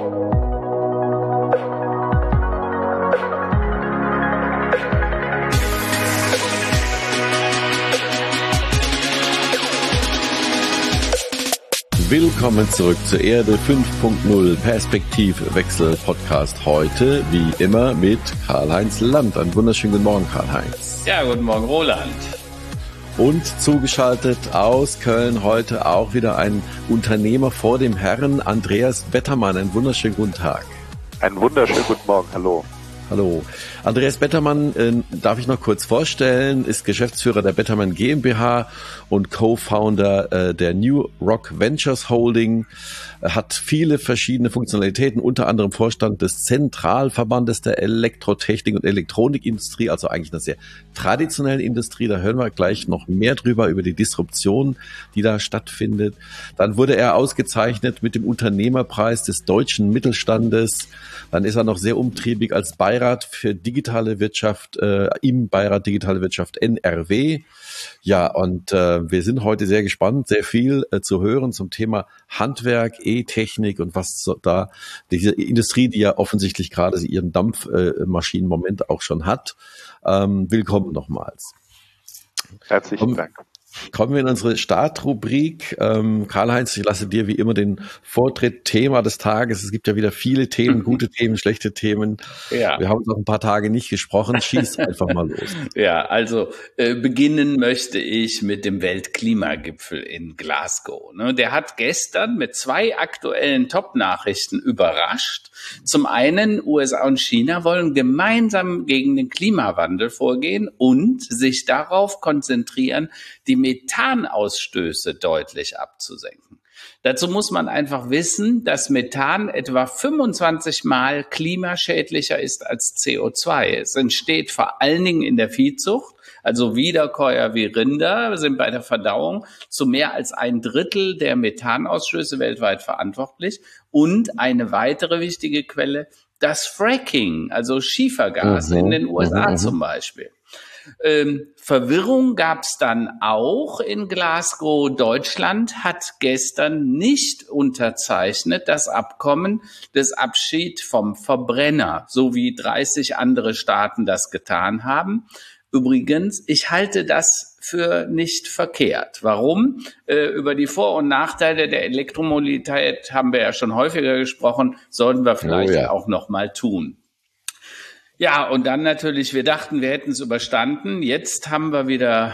Willkommen zurück zur Erde 5.0 Perspektivwechsel Podcast. Heute, wie immer, mit Karl-Heinz Land. Einen wunderschönen guten Morgen, Karl-Heinz. Ja, guten Morgen, Roland. Und zugeschaltet aus Köln heute auch wieder ein Unternehmer vor dem Herrn, Andreas Bettermann. Einen wunderschönen guten Tag. Einen wunderschönen guten Morgen, hallo. Hallo. Andreas Bettermann, darf ich noch kurz vorstellen, ist Geschäftsführer der Bettermann GmbH und Co-Founder der New Rock Ventures Holding, hat viele verschiedene Funktionalitäten, unter anderem Vorstand des Zentralverbandes der Elektrotechnik und Elektronikindustrie, also eigentlich einer sehr traditionellen Industrie. Da hören wir gleich noch mehr drüber, über die Disruption, die da stattfindet. Dann wurde er ausgezeichnet mit dem Unternehmerpreis des deutschen Mittelstandes. Dann ist er noch sehr umtriebig als Beirat für digitale Wirtschaft, im Beirat Digitale Wirtschaft NRW. Ja, und wir sind heute sehr gespannt, sehr viel zu hören zum Thema Handwerk, E-Technik und was da diese Industrie, die ja offensichtlich gerade ihren Dampfmaschinenmoment auch schon hat. Willkommen nochmals. Herzlichen Dank. Kommen wir in unsere Startrubrik. Karl-Heinz, ich lasse dir wie immer den Vortritt. Thema des Tages. Es gibt ja wieder viele Themen, gute Themen, schlechte Themen. Ja. Wir haben uns noch ein paar Tage nicht gesprochen. Schieß einfach mal los. Ja, also beginnen möchte ich mit dem Weltklimagipfel in Glasgow. Der hat gestern mit 2 aktuellen Top-Nachrichten überrascht. Zum einen, USA und China wollen gemeinsam gegen den Klimawandel vorgehen und sich darauf konzentrieren, die Methanausstöße deutlich abzusenken. Dazu muss man einfach wissen, dass Methan etwa 25 Mal klimaschädlicher ist als CO2. Es entsteht vor allen Dingen in der Viehzucht, also Wiederkäuer wie Rinder sind bei der Verdauung zu mehr als 1/3 der Methanausstöße weltweit verantwortlich. Und eine weitere wichtige Quelle, das Fracking, also Schiefergas in den USA zum Beispiel. Verwirrung gab es dann auch in Glasgow. Deutschland hat gestern nicht unterzeichnet das Abkommen des Abschied vom Verbrenner, so wie 30 andere Staaten das getan haben. Übrigens, ich halte das für nicht verkehrt. Warum? Über die Vor- und Nachteile der Elektromobilität haben wir ja schon häufiger gesprochen, sollten wir vielleicht auch noch mal tun. Ja, und dann natürlich, wir dachten, wir hätten es überstanden. Jetzt haben wir wieder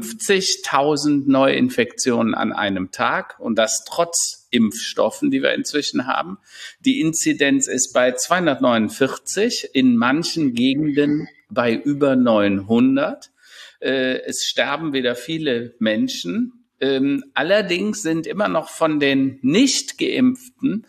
50.000 Neuinfektionen an einem Tag und das trotz Impfstoffen, die wir inzwischen haben. Die Inzidenz ist bei 249, in manchen Gegenden bei über 900. Es sterben wieder viele Menschen. Allerdings sind immer noch von den Nicht-Geimpften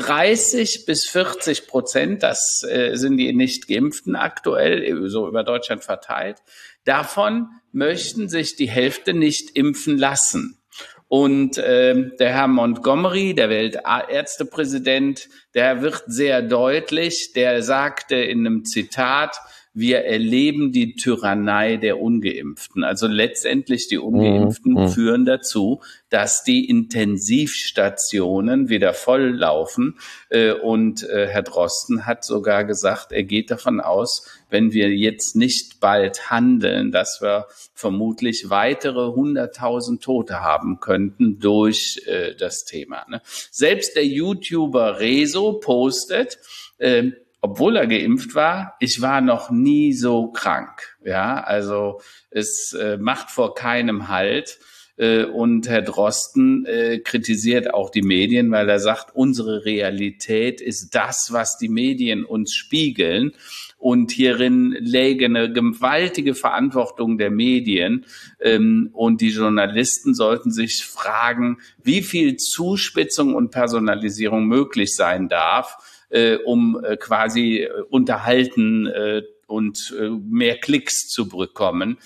30-40%, das sind die Nicht-Geimpften aktuell, so über Deutschland verteilt. Davon möchten sich die Hälfte nicht impfen lassen. Und der Herr Montgomery, der Weltärztepräsident, der wird sehr deutlich, der sagte in einem Zitat, wir erleben die Tyrannei der Ungeimpften. Also letztendlich die Ungeimpften führen dazu, dass die Intensivstationen wieder volllaufen. Und Herr Drosten hat sogar gesagt, er geht davon aus, wenn wir jetzt nicht bald handeln, dass wir vermutlich weitere 100.000 Tote haben könnten durch das Thema. Selbst der YouTuber Rezo postet, obwohl er geimpft war, ich war noch nie so krank. Ja, also es macht vor keinem Halt. Und Herr Drosten kritisiert auch die Medien, weil er sagt, unsere Realität ist das, was die Medien uns spiegeln. Und hierin läge eine gewaltige Verantwortung der Medien. Und die Journalisten sollten sich fragen, wie viel Zuspitzung und Personalisierung möglich sein darf, um quasi unterhalten und mehr Klicks zu bekommen.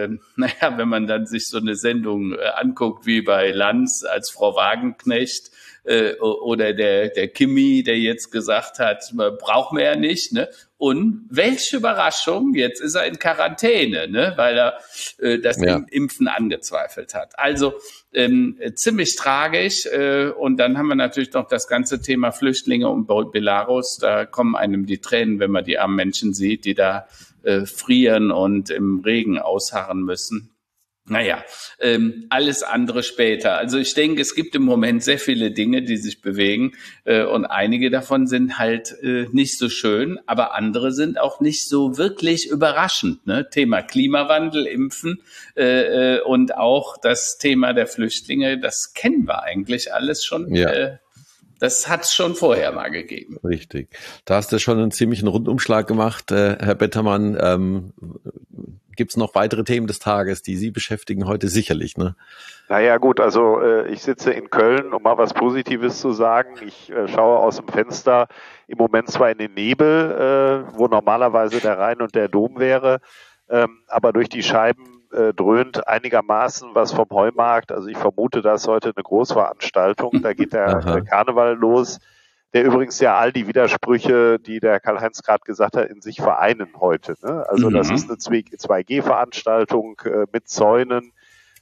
Wenn man dann sich so eine Sendung anguckt wie bei Lanz als Frau Wagenknecht oder der Kimi, der jetzt gesagt hat, brauchen wir ja nicht, ne? Und welche Überraschung, jetzt ist er in Quarantäne, ne? Weil er das Impfen angezweifelt hat. Also ziemlich tragisch. Und dann haben wir natürlich noch das ganze Thema Flüchtlinge und Belarus. Da kommen einem die Tränen, wenn man die armen Menschen sieht, die da frieren und im Regen ausharren müssen. Naja, alles andere später. Also ich denke, es gibt im Moment sehr viele Dinge, die sich bewegen und einige davon sind halt nicht so schön, aber andere sind auch nicht so wirklich überraschend. Ne? Thema Klimawandel, Impfen und auch das Thema der Flüchtlinge, das kennen wir eigentlich alles schon. Ja. Das hat es schon vorher mal gegeben. Richtig. Da hast du schon einen ziemlichen Rundumschlag gemacht, Herr Bettermann. Gibt es noch weitere Themen des Tages, die Sie beschäftigen heute sicherlich, ne? Naja gut, also ich sitze in Köln, um mal was Positives zu sagen. Ich schaue aus dem Fenster im Moment zwar in den Nebel, wo normalerweise der Rhein und der Dom wäre, aber durch die Scheiben dröhnt einigermaßen was vom Heumarkt. Also ich vermute, da ist heute eine Großveranstaltung. Da geht der Karneval los, der übrigens ja all die Widersprüche, die der Karl-Heinz gerade gesagt hat, in sich vereinen heute. Ne? Also das ist eine 2G-Veranstaltung mit Zäunen.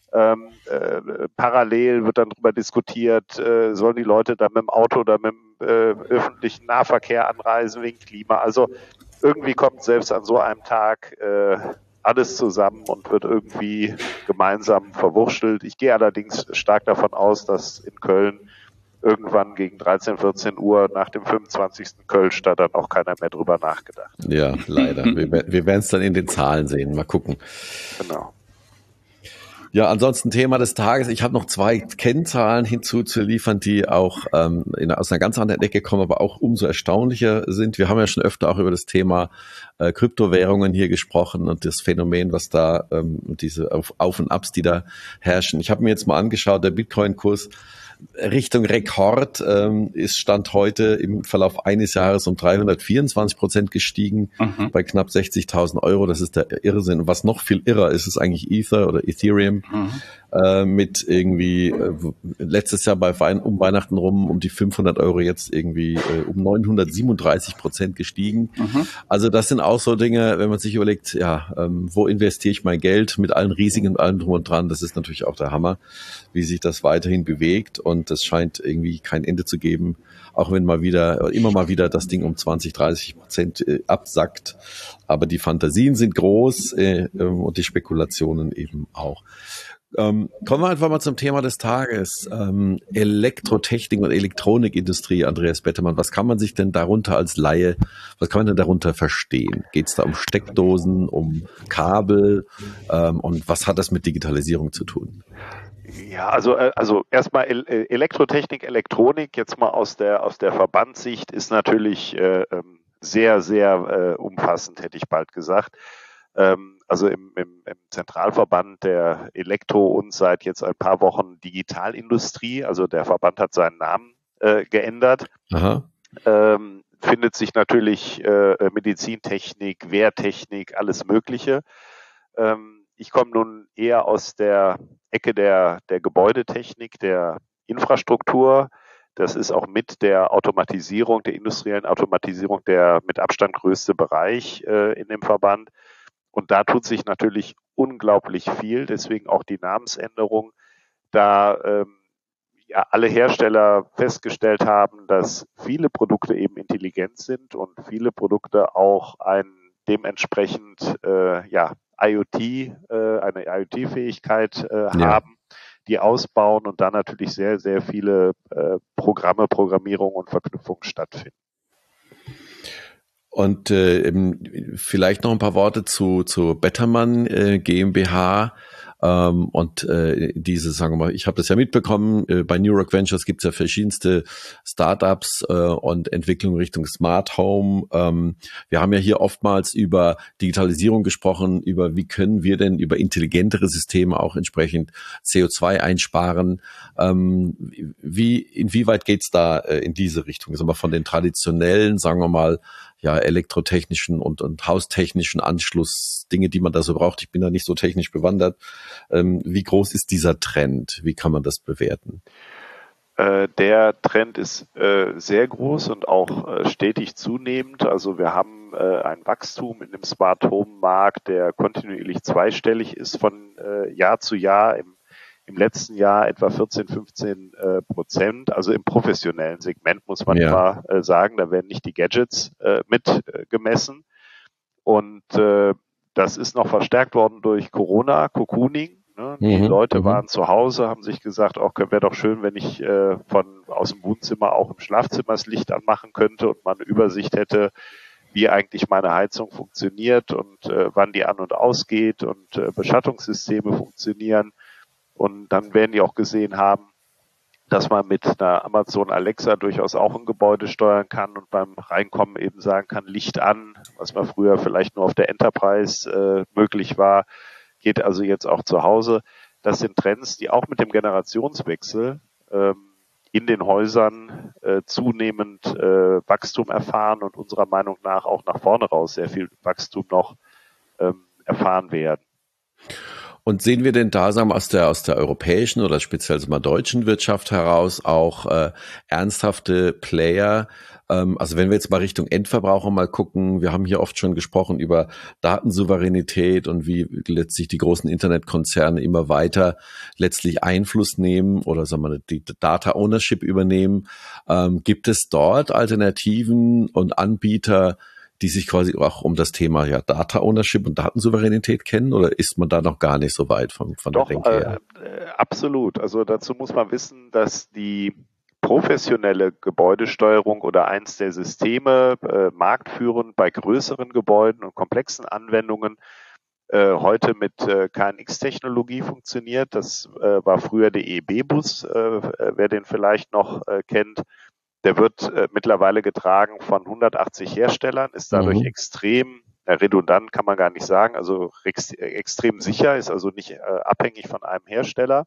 Parallel wird dann darüber diskutiert, sollen die Leute da mit dem Auto oder mit dem öffentlichen Nahverkehr anreisen wegen Klima. Also irgendwie kommt selbst an so einem Tag alles zusammen und wird irgendwie gemeinsam verwurschtelt. Ich gehe allerdings stark davon aus, dass in Köln irgendwann gegen 13, 14 Uhr nach dem 25. Kölsch da dann auch keiner mehr drüber nachgedacht. Ja, leider. Wir werden es dann in den Zahlen sehen. Mal gucken. Genau. Ja, ansonsten Thema des Tages. Ich habe noch 2 Kennzahlen hinzuzuliefern, die auch aus einer ganz anderen Ecke kommen, aber auch umso erstaunlicher sind. Wir haben ja schon öfter auch über das Thema Kryptowährungen hier gesprochen und das Phänomen, was da diese Auf- und Abs, die da herrschen. Ich habe mir jetzt mal angeschaut, der Bitcoin-Kurs Richtung Rekord ist Stand heute im Verlauf eines Jahres um 324% gestiegen, bei knapp 60.000 Euro. Das ist der Irrsinn. Und was noch viel irrer ist, ist eigentlich Ether oder Ethereum mit irgendwie letztes Jahr um Weihnachten rum um die 500 Euro jetzt irgendwie um 937% gestiegen. Also das sind auch so Dinge, wenn man sich überlegt, ja, wo investiere ich mein Geld mit allen Risiken und allem drum und dran. Das ist natürlich auch der Hammer, wie sich das weiterhin bewegt. Und das scheint irgendwie kein Ende zu geben, auch wenn immer mal wieder das Ding um 20-30% absackt. Aber die Fantasien sind groß und die Spekulationen eben auch. Kommen wir einfach mal zum Thema des Tages. Elektrotechnik und Elektronikindustrie, Andreas Bettermann. Was kann man sich denn darunter als Laie, was kann man denn darunter verstehen? Geht es da um Steckdosen, um Kabel und was hat das mit Digitalisierung zu tun? Ja, also erstmal Elektrotechnik, Elektronik, jetzt mal aus der Verbandssicht, ist natürlich sehr, sehr umfassend, hätte ich bald gesagt. Also im Zentralverband der Elektro und seit jetzt ein paar Wochen Digitalindustrie, also der Verband hat seinen Namen geändert. Findet sich natürlich Medizintechnik, Wehrtechnik, alles Mögliche. Ich komme nun eher aus der Ecke der Gebäudetechnik, der Infrastruktur. Das ist auch mit der Automatisierung, der industriellen Automatisierung der mit Abstand größte Bereich in dem Verband. Und da tut sich natürlich unglaublich viel, deswegen auch die Namensänderung, da alle Hersteller festgestellt haben, dass viele Produkte eben intelligent sind und viele Produkte auch dementsprechend eine IoT-Fähigkeit haben, die ausbauen und da natürlich sehr, sehr viele Programmierung und Verknüpfungen stattfinden. Und vielleicht noch ein paar Worte zu Bettermann GmbH und diese, sagen wir mal, ich habe das ja mitbekommen, bei New Rock Ventures gibt es ja verschiedenste Startups und Entwicklungen Richtung Smart Home. Wir haben ja hier oftmals über Digitalisierung gesprochen, über wie können wir denn über intelligentere Systeme auch entsprechend CO2 einsparen. Inwieweit geht's da in diese Richtung? Also mal von den traditionellen, sagen wir mal, ja, elektrotechnischen und haustechnischen Anschluss, Dinge, die man da so braucht. Ich bin da nicht so technisch bewandert. Wie groß ist dieser Trend? Wie kann man das bewerten? Der Trend ist sehr groß und auch stetig zunehmend. Also wir haben ein Wachstum in dem Smart Home Markt, der kontinuierlich zweistellig ist von Jahr zu Jahr. Im letzten Jahr etwa 14-15%. Also im professionellen Segment muss man immer sagen, da werden nicht die Gadgets mit gemessen. Und das ist noch verstärkt worden durch Corona, Cocooning. Die Leute waren zu Hause, haben sich gesagt, wäre doch schön, wenn ich aus dem Wohnzimmer auch im Schlafzimmer das Licht anmachen könnte und man eine Übersicht hätte, wie eigentlich meine Heizung funktioniert und wann die an- und ausgeht und Beschattungssysteme funktionieren. Und dann werden die auch gesehen haben, dass man mit einer Amazon Alexa durchaus auch ein Gebäude steuern kann und beim Reinkommen eben sagen kann, Licht an, was man früher vielleicht nur auf der Enterprise möglich war, geht also jetzt auch zu Hause. Das sind Trends, die auch mit dem Generationswechsel in den Häusern zunehmend Wachstum erfahren und unserer Meinung nach auch nach vorne raus sehr viel Wachstum noch erfahren werden. Und sehen wir denn da, sagen wir, aus der europäischen oder speziell mal deutschen Wirtschaft heraus auch ernsthafte Player? Also wenn wir jetzt mal Richtung Endverbraucher mal gucken, wir haben hier oft schon gesprochen über Datensouveränität und wie letztlich die großen Internetkonzerne immer weiter letztlich Einfluss nehmen oder sagen wir die Data Ownership übernehmen. Gibt es dort Alternativen und Anbieter, die sich quasi auch um das Thema Data Ownership und Datensouveränität kennen, oder ist man da noch gar nicht so weit von der Denke her? Absolut. Also dazu muss man wissen, dass die professionelle Gebäudesteuerung oder eins der Systeme marktführend bei größeren Gebäuden und komplexen Anwendungen heute mit KNX-Technologie funktioniert. Das war früher der EEB-Bus, wer den vielleicht noch kennt. Der wird mittlerweile getragen von 180 Herstellern, ist dadurch extrem redundant, kann man gar nicht sagen, also extrem sicher, ist also nicht abhängig von einem Hersteller.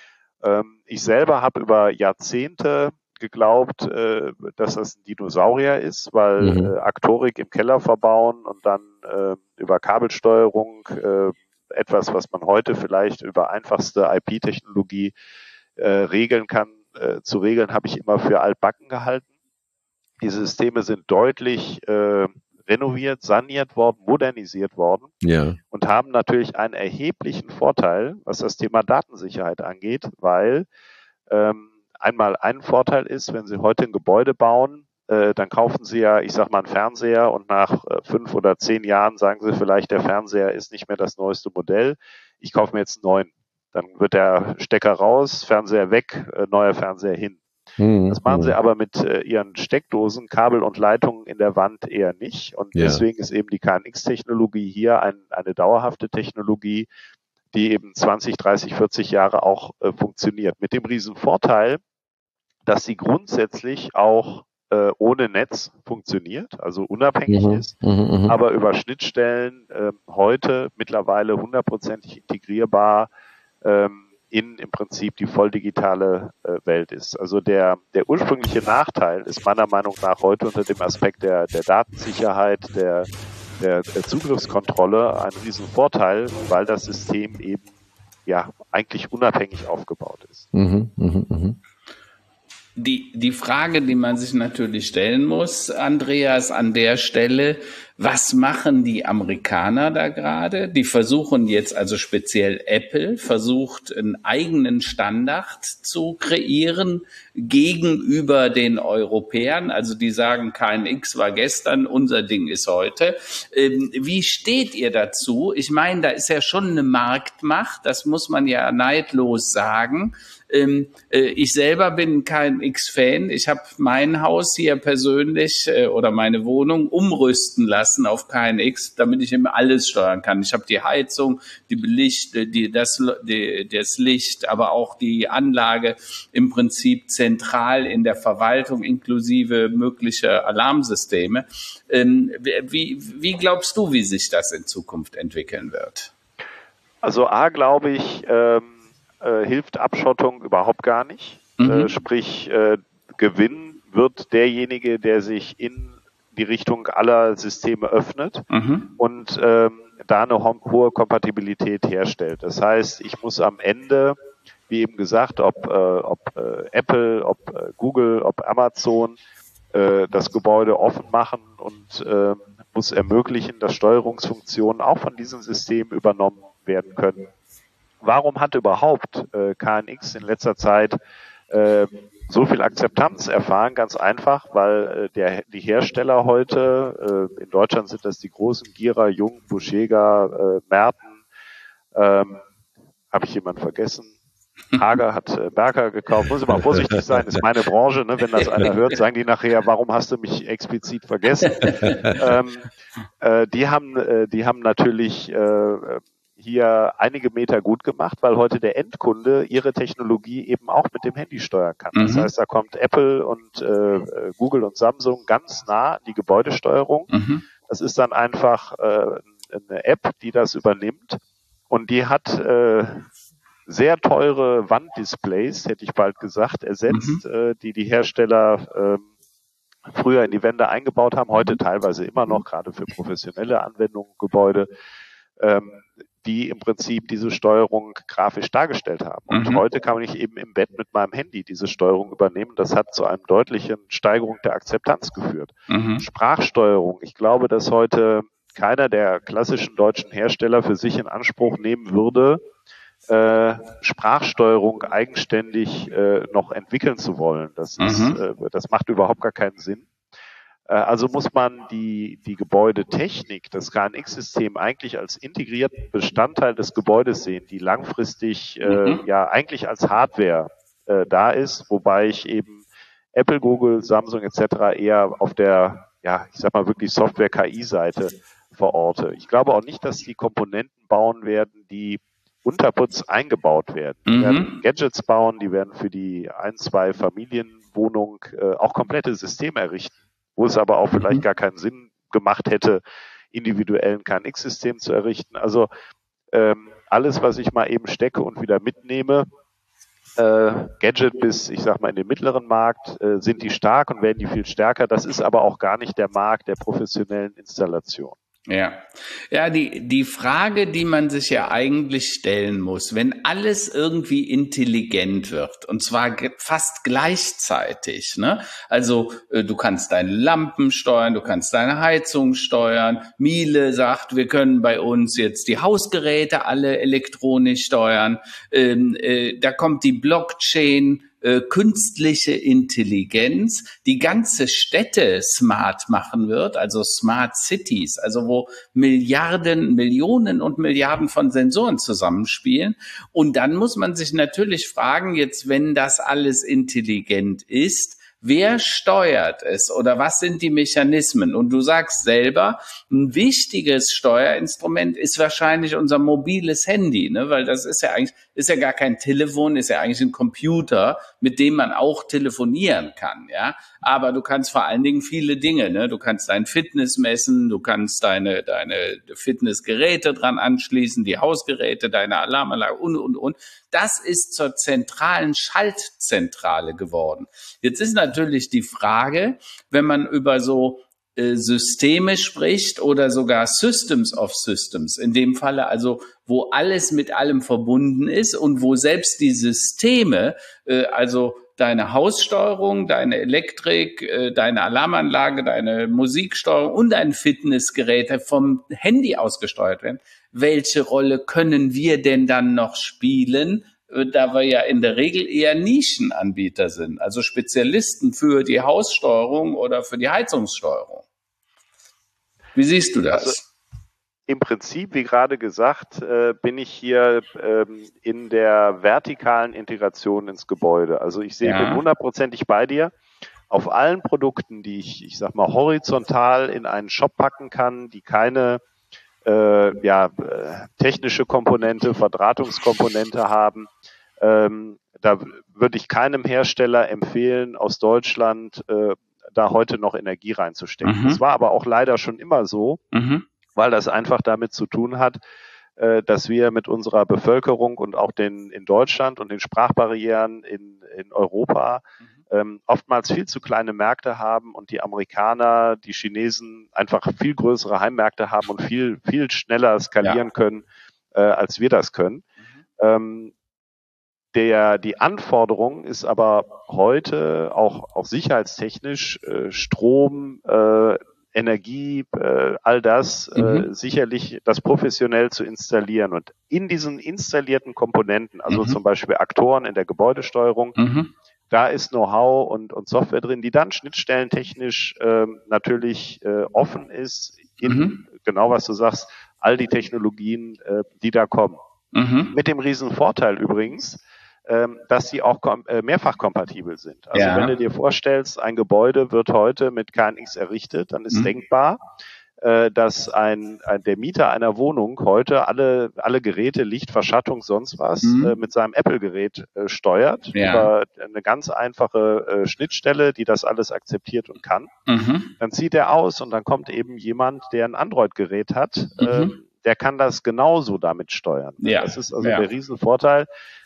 Ich selber habe über Jahrzehnte geglaubt, dass das ein Dinosaurier ist, weil Aktorik im Keller verbauen und dann über Kabelsteuerung etwas, was man heute vielleicht über einfachste IP-Technologie regeln kann, zu regeln, habe ich immer für altbacken gehalten. Die Systeme sind deutlich renoviert, saniert worden, modernisiert worden und haben natürlich einen erheblichen Vorteil, was das Thema Datensicherheit angeht, weil einmal ein Vorteil ist, wenn Sie heute ein Gebäude bauen, dann kaufen Sie ja, ich sag mal, einen Fernseher und nach 5 oder 10 Jahren sagen Sie vielleicht, der Fernseher ist nicht mehr das neueste Modell, ich kaufe mir jetzt einen neuen. Dann wird der Stecker raus, Fernseher weg, neuer Fernseher hin. Das machen sie aber mit ihren Steckdosen, Kabel und Leitungen in der Wand eher nicht. Und deswegen ist eben die KNX-Technologie hier eine dauerhafte Technologie, die eben 20, 30, 40 Jahre auch funktioniert. Mit dem riesen Vorteil, dass sie grundsätzlich auch ohne Netz funktioniert, also unabhängig ist, aber über Schnittstellen heute mittlerweile 100% integrierbar in im Prinzip die voll digitale Welt ist. Also der ursprüngliche Nachteil ist meiner Meinung nach heute unter dem Aspekt der Datensicherheit, der Zugriffskontrolle ein Riesenvorteil, weil das System eben eigentlich unabhängig aufgebaut ist. Die Frage, die man sich natürlich stellen muss, Andreas, an der Stelle, was machen die Amerikaner da gerade? Die versuchen jetzt, also speziell Apple, versucht einen eigenen Standard zu kreieren gegenüber den Europäern. Also die sagen, KNX war gestern, unser Ding ist heute. Wie steht ihr dazu? Ich meine, da ist ja schon eine Marktmacht, das muss man ja neidlos sagen. Ich selber bin kein X-Fan. Ich habe mein Haus hier persönlich oder meine Wohnung umrüsten lassen auf KNX, damit ich immer alles steuern kann. Ich habe die Heizung, die das Licht, aber auch die Anlage im Prinzip zentral in der Verwaltung inklusive möglicher Alarmsysteme. Wie glaubst du, wie sich das in Zukunft entwickeln wird? Also glaube ich, hilft Abschottung überhaupt gar nicht. Sprich, Gewinn wird derjenige, der sich in die Richtung aller Systeme öffnet und da eine hohe Kompatibilität herstellt. Das heißt, ich muss am Ende wie eben gesagt, ob Apple, ob Google, ob Amazon das Gebäude offen machen und muss ermöglichen, dass Steuerungsfunktionen auch von diesem System übernommen werden können. Warum hat überhaupt KNX in letzter Zeit so viel Akzeptanz erfahren? Ganz einfach, weil die Hersteller heute, in Deutschland sind das die großen Gira, Jung, Buschega, Merten, habe ich jemanden vergessen? Hager hat Berger gekauft. Muss ich mal vorsichtig sein, ist meine Branche. Ne? Wenn das einer hört, sagen die nachher, warum hast du mich explizit vergessen? Die haben natürlich hier einige Meter gut gemacht, weil heute der Endkunde ihre Technologie eben auch mit dem Handy steuern kann. Das heißt, da kommt Apple und Google und Samsung ganz nah an die Gebäudesteuerung. Das ist dann einfach eine App, die das übernimmt, und die hat sehr teure Wanddisplays, hätte ich bald gesagt, ersetzt, die Hersteller früher in die Wände eingebaut haben, heute teilweise immer noch, gerade für professionelle Anwendungen, Gebäude, die im Prinzip diese Steuerung grafisch dargestellt haben. Und heute kann ich eben im Bett mit meinem Handy diese Steuerung übernehmen. Das hat zu einem deutlichen Steigerung der Akzeptanz geführt. Sprachsteuerung. Ich glaube, dass heute keiner der klassischen deutschen Hersteller für sich in Anspruch nehmen würde, Sprachsteuerung eigenständig noch entwickeln zu wollen. Das macht überhaupt gar keinen Sinn. Also muss man die Gebäudetechnik, das KNX-System eigentlich als integrierten Bestandteil des Gebäudes sehen, die langfristig ja eigentlich als Hardware da ist, wobei ich eben Apple, Google, Samsung etc. eher auf der, ja, ich sag mal wirklich Software-KI-Seite verorte. Ich glaube auch nicht, dass die Komponenten bauen werden, die Unterputz eingebaut werden. Die werden Gadgets bauen, die werden für die 1-2 Familienwohnung auch komplette Systeme errichten, wo es aber auch vielleicht gar keinen Sinn gemacht hätte, individuellen KNX-System zu errichten. Also alles, was ich mal eben stecke und wieder mitnehme, Gadget bis, ich sag mal, in den mittleren Markt, sind die stark und werden die viel stärker. Das ist aber auch gar nicht der Markt der professionellen Installation. Ja, die Frage, die man sich ja eigentlich stellen muss, wenn alles irgendwie intelligent wird, und zwar fast gleichzeitig, ne? Also du kannst deine Lampen steuern, du kannst deine Heizung steuern. Miele sagt, wir können bei uns jetzt die Hausgeräte alle elektronisch steuern. Da kommt die Blockchain, künstliche Intelligenz, die ganze Städte smart machen wird, also Smart Cities, also wo Milliarden, Millionen und Milliarden von Sensoren zusammenspielen. Und dann muss man sich natürlich fragen, jetzt wenn das alles intelligent ist, wer steuert es oder was sind die Mechanismen? Und du sagst selber, ein wichtiges Steuerinstrument ist wahrscheinlich unser mobiles Handy, ne? Weil das ist ja gar kein Telefon, ist ja eigentlich ein Computer, mit dem man auch telefonieren kann, ja. Aber du kannst vor allen Dingen viele Dinge, ne? Du kannst dein Fitness messen, du kannst deine Fitnessgeräte dran anschließen, die Hausgeräte, deine Alarmanlage und. Das ist zur zentralen Schaltzentrale geworden. Jetzt ist natürlich die Frage, wenn man über so Systeme spricht oder sogar Systems of Systems, in dem Falle also, wo alles mit allem verbunden ist und wo selbst die Systeme, also deine Haussteuerung, deine Elektrik, deine Alarmanlage, deine Musiksteuerung und dein Fitnessgerät vom Handy aus gesteuert werden. Welche Rolle können wir denn dann noch spielen, da wir ja in der Regel eher Nischenanbieter sind, also Spezialisten für die Haussteuerung oder für die Heizungssteuerung? Wie siehst du das? Also im Prinzip, wie gerade gesagt, bin ich hier in der vertikalen Integration ins Gebäude. Also ich bin 100%ig bei dir. Auf allen Produkten, die ich sag mal, horizontal in einen Shop packen kann, die keine technische Komponente, Verdrahtungskomponente haben, da würde ich keinem Hersteller empfehlen, aus Deutschland da heute noch Energie reinzustecken. Das war aber auch leider schon immer so, weil das einfach damit zu tun hat, dass wir mit unserer Bevölkerung und auch in Deutschland und den Sprachbarrieren in Europa oftmals viel zu kleine Märkte haben und die Amerikaner, die Chinesen einfach viel größere Heimmärkte haben und viel, viel schneller skalieren können, als wir das können. Die Anforderung ist aber heute auch sicherheitstechnisch Strom, Energie, all das sicherlich das professionell zu installieren. Und in diesen installierten Komponenten, also zum Beispiel Aktoren in der Gebäudesteuerung, da ist Know-how und Software drin, die dann schnittstellentechnisch natürlich offen ist in genau was du sagst, all die Technologien, die da kommen. Mit dem riesen Vorteil übrigens, dass sie auch mehrfach kompatibel sind. Also wenn du dir vorstellst, ein Gebäude wird heute mit KNX errichtet, dann ist denkbar, dass der Mieter einer Wohnung heute alle Geräte, Licht, Verschattung, sonst was mit seinem Apple-Gerät steuert über eine ganz einfache Schnittstelle, die das alles akzeptiert und kann. Dann zieht er aus und dann kommt eben jemand, der ein Android-Gerät hat, der kann das genauso damit steuern. Das ist also der Riesenvorteil.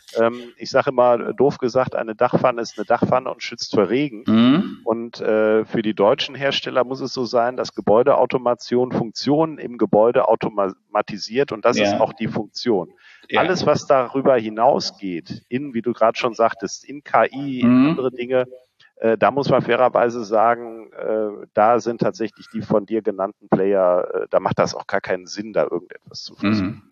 Ich sage immer, doof gesagt, eine Dachpfanne ist eine Dachpfanne und schützt vor Regen. Und für die deutschen Hersteller muss es so sein, dass Gebäudeautomation Funktionen im Gebäude automatisiert und das ist auch die Funktion. Alles, was darüber hinausgeht, wie du gerade schon sagtest, in KI, in andere Dinge, da muss man fairerweise sagen, da sind tatsächlich die von dir genannten Player, da macht das auch gar keinen Sinn, da irgendetwas zu versuchen.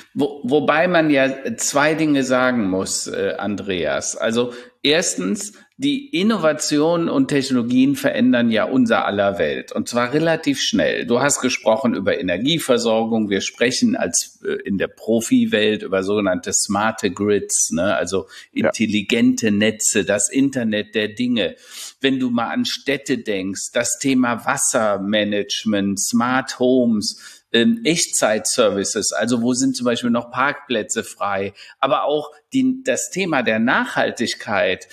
Wobei man ja zwei Dinge sagen muss, Andreas. Also erstens, die Innovationen und Technologien verändern ja unser aller Welt und zwar relativ schnell. Du hast gesprochen über Energieversorgung. Wir sprechen in der Profi-Welt über sogenannte smarte Grids, ne? Also intelligente Netze, das Internet der Dinge. Wenn du mal an Städte denkst, das Thema Wassermanagement, Smart Homes, Echtzeitservices, also wo sind zum Beispiel noch Parkplätze frei, aber auch das Thema der Nachhaltigkeit,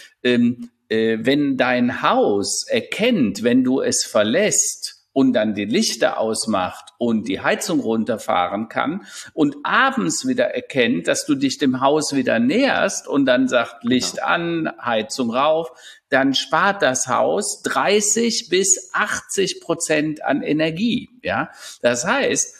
wenn dein Haus erkennt, wenn du es verlässt und dann die Lichter ausmacht und die Heizung runterfahren kann und abends wieder erkennt, dass du dich dem Haus wieder näherst und dann sagt Licht an, Heizung rauf, dann spart das Haus 30-80% an Energie. Ja, das heißt,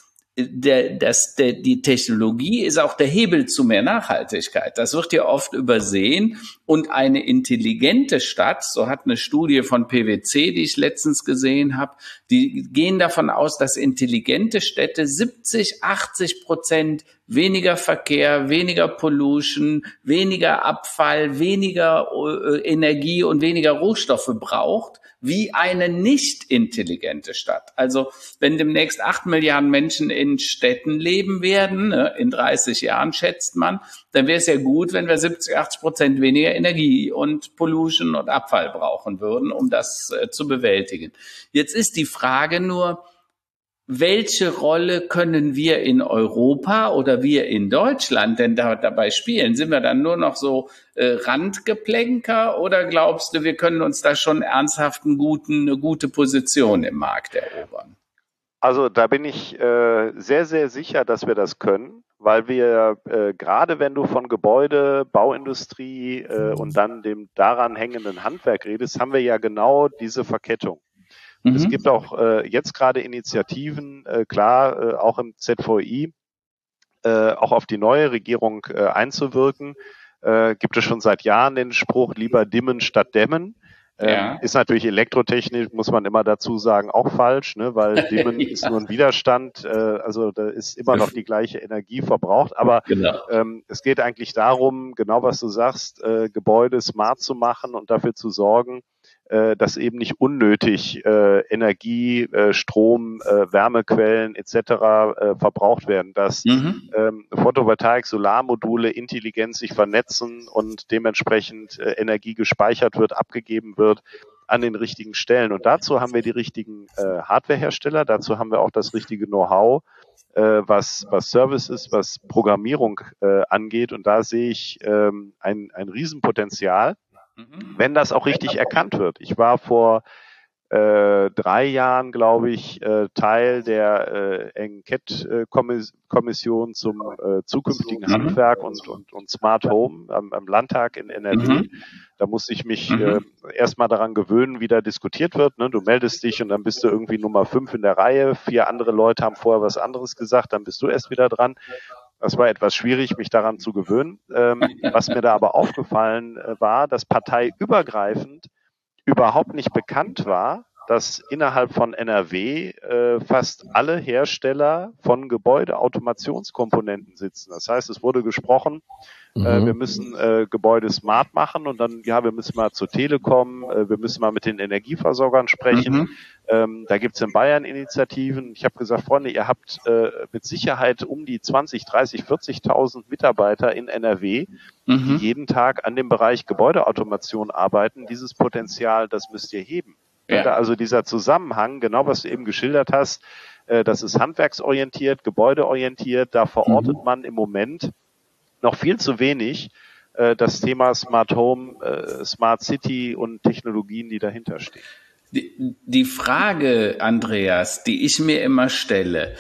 die Technologie ist auch der Hebel zu mehr Nachhaltigkeit. Das wird ja oft übersehen. Und eine intelligente Stadt, so hat eine Studie von PwC, die ich letztens gesehen habe, die gehen davon aus, dass intelligente Städte 70-80% weniger Verkehr, weniger Pollution, weniger Abfall, weniger Energie und weniger Rohstoffe braucht, wie eine nicht intelligente Stadt. Also wenn demnächst 8 Milliarden Menschen in Städten leben werden, in 30 Jahren schätzt man, dann wäre es ja gut, wenn wir 70-80% weniger Energie und Pollution und Abfall brauchen würden, um das zu bewältigen. Jetzt ist die Frage nur, welche Rolle können wir in Europa oder wir in Deutschland denn dabei spielen? Sind wir dann nur noch so Randgeplänker oder glaubst du, wir können uns da schon ernsthaft eine gute Position im Markt erobern? Also da bin ich sehr, sehr sicher, dass wir das können, weil wir gerade wenn du von Gebäude, Bauindustrie und dann dem daran hängenden Handwerk redest, haben wir ja genau diese Verkettung. Es gibt auch jetzt gerade Initiativen, klar, auch im ZVI, auch auf die neue Regierung einzuwirken. Gibt es schon seit Jahren den Spruch, lieber dimmen statt dämmen. Ist natürlich elektrotechnisch, muss man immer dazu sagen, auch falsch, ne? Weil dimmen ist nur ein Widerstand, also da ist immer noch die gleiche Energie verbraucht. Aber es geht eigentlich darum, genau was du sagst, Gebäude smart zu machen und dafür zu sorgen, dass eben nicht unnötig Energie, Strom, Wärmequellen etc. Verbraucht werden, dass Photovoltaik, Solarmodule intelligent sich vernetzen und dementsprechend Energie gespeichert wird, abgegeben wird an den richtigen Stellen. Und dazu haben wir die richtigen Hardwarehersteller, dazu haben wir auch das richtige Know-how, was Services, was Programmierung angeht. Und da sehe ich ein Riesenpotenzial, wenn das auch richtig erkannt wird. Ich war vor 3 Jahren, glaube ich, Teil der Enquete-Kommission zum zukünftigen Handwerk und Smart Home am Landtag in NRW. Da musste ich mich erstmal daran gewöhnen, wie da diskutiert wird. Ne? Du meldest dich und dann bist du irgendwie Nummer 5 in der Reihe. 4 andere Leute haben vorher was anderes gesagt, dann bist du erst wieder dran. Das war etwas schwierig, mich daran zu gewöhnen. Was mir da aber aufgefallen war, dass parteiübergreifend überhaupt nicht bekannt war, dass innerhalb von NRW fast alle Hersteller von Gebäudeautomationskomponenten sitzen. Das heißt, es wurde gesprochen, wir müssen Gebäude smart machen und dann, ja, wir müssen mal zur Telekom, wir müssen mal mit den Energieversorgern sprechen. Da gibt's in Bayern Initiativen. Ich habe gesagt, Freunde, ihr habt mit Sicherheit um die 20, 30, 40.000 Mitarbeiter in NRW, die jeden Tag an dem Bereich Gebäudeautomation arbeiten. Dieses Potenzial, das müsst ihr heben. Ja. Also dieser Zusammenhang, genau was du eben geschildert hast, das ist handwerksorientiert, gebäudeorientiert, da verortet man im Moment noch viel zu wenig das Thema Smart Home, Smart City und Technologien, die dahinter stehen. Die Frage, Andreas, die ich mir immer stelle,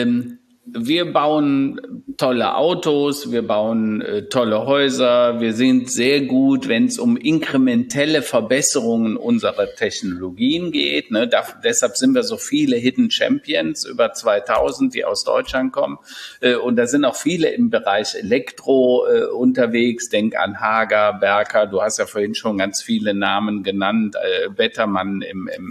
wir bauen tolle Autos, wir bauen tolle Häuser, wir sind sehr gut, wenn es um inkrementelle Verbesserungen unserer Technologien geht. Ne? Deshalb sind wir so viele Hidden Champions, über 2000, die aus Deutschland kommen. Und da sind auch viele im Bereich Elektro unterwegs. Denk an Hager, Berker, du hast ja vorhin schon ganz viele Namen genannt. Bettermann